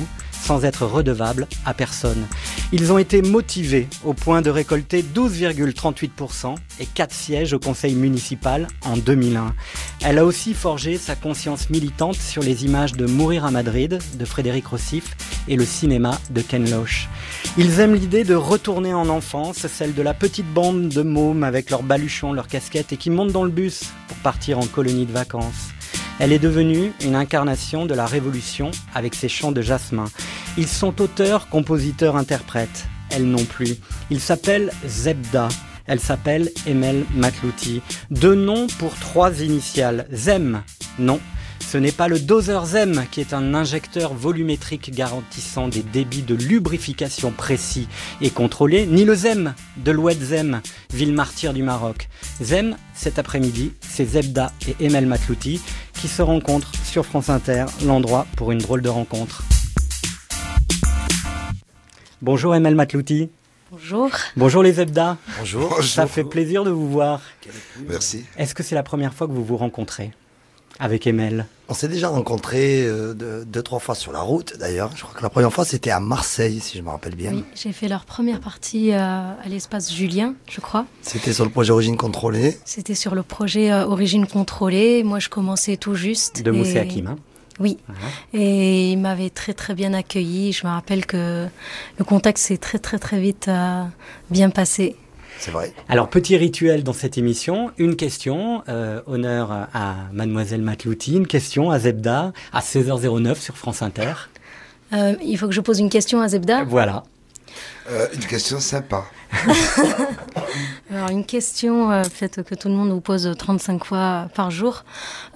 sans être redevables à personne. Ils ont été motivés au point de récolter douze virgule trente-huit pour cent et quatre sièges au conseil municipal en deux mille un. Elle a aussi forgé sa conscience militante sur les images de Mourir à Madrid de Frédéric Rossif et le cinéma de Ken Loach. Ils aiment l'idée de retourner en enfance, celle de la petite bande de mômes avec leurs baluchons, leurs casquettes et qui montent dans le bus pour partir en colonie de vacances. Elle est devenue une incarnation de la révolution avec ses chants de jasmin. Ils sont auteurs, compositeurs, interprètes. Elle non plus. Ils s'appellent Zebda. Elle s'appelle Emel Matlouti. Deux noms pour trois initiales. Zem, non. Ce n'est pas le doseur Zem qui est un injecteur volumétrique garantissant des débits de lubrification précis et contrôlés, ni le Zem de l'Oued Zem, ville martyre du Maroc. Zem, cet après-midi, c'est Zebda et Emel Matlouti qui se rencontrent sur France Inter, l'endroit pour une drôle de rencontre. Bonjour Emel Matlouti. Bonjour. Bonjour les Zebda. Bonjour. Ça Bonjour. fait plaisir de vous voir. Merci. Est-ce que c'est la première fois que vous vous rencontrez avec Emel? On s'est déjà rencontrés euh, deux, deux, trois fois sur la route d'ailleurs. Je crois que la première fois c'était à Marseille, si je me rappelle bien. Oui, j'ai fait leur première partie euh, à l'espace Julien, je crois. C'était sur le projet Origine Contrôlée. C'était sur le projet euh, Origine Contrôlée. Moi, je commençais tout juste. De Moussé Hakim, hein. Oui. Uh-huh. Et il m'avait très très bien accueilli. Je me rappelle que le contact s'est très très très vite euh, bien passé. C'est vrai. Alors, petit rituel dans cette émission, une question, euh, honneur à Mademoiselle Matlouti, une question à Zebda, à seize heures zéro neuf sur France Inter. Euh, il faut que je pose une question à Zebda. Voilà. Euh, une question sympa. Alors, une question, euh, peut-être que tout le monde vous pose trente-cinq fois par jour.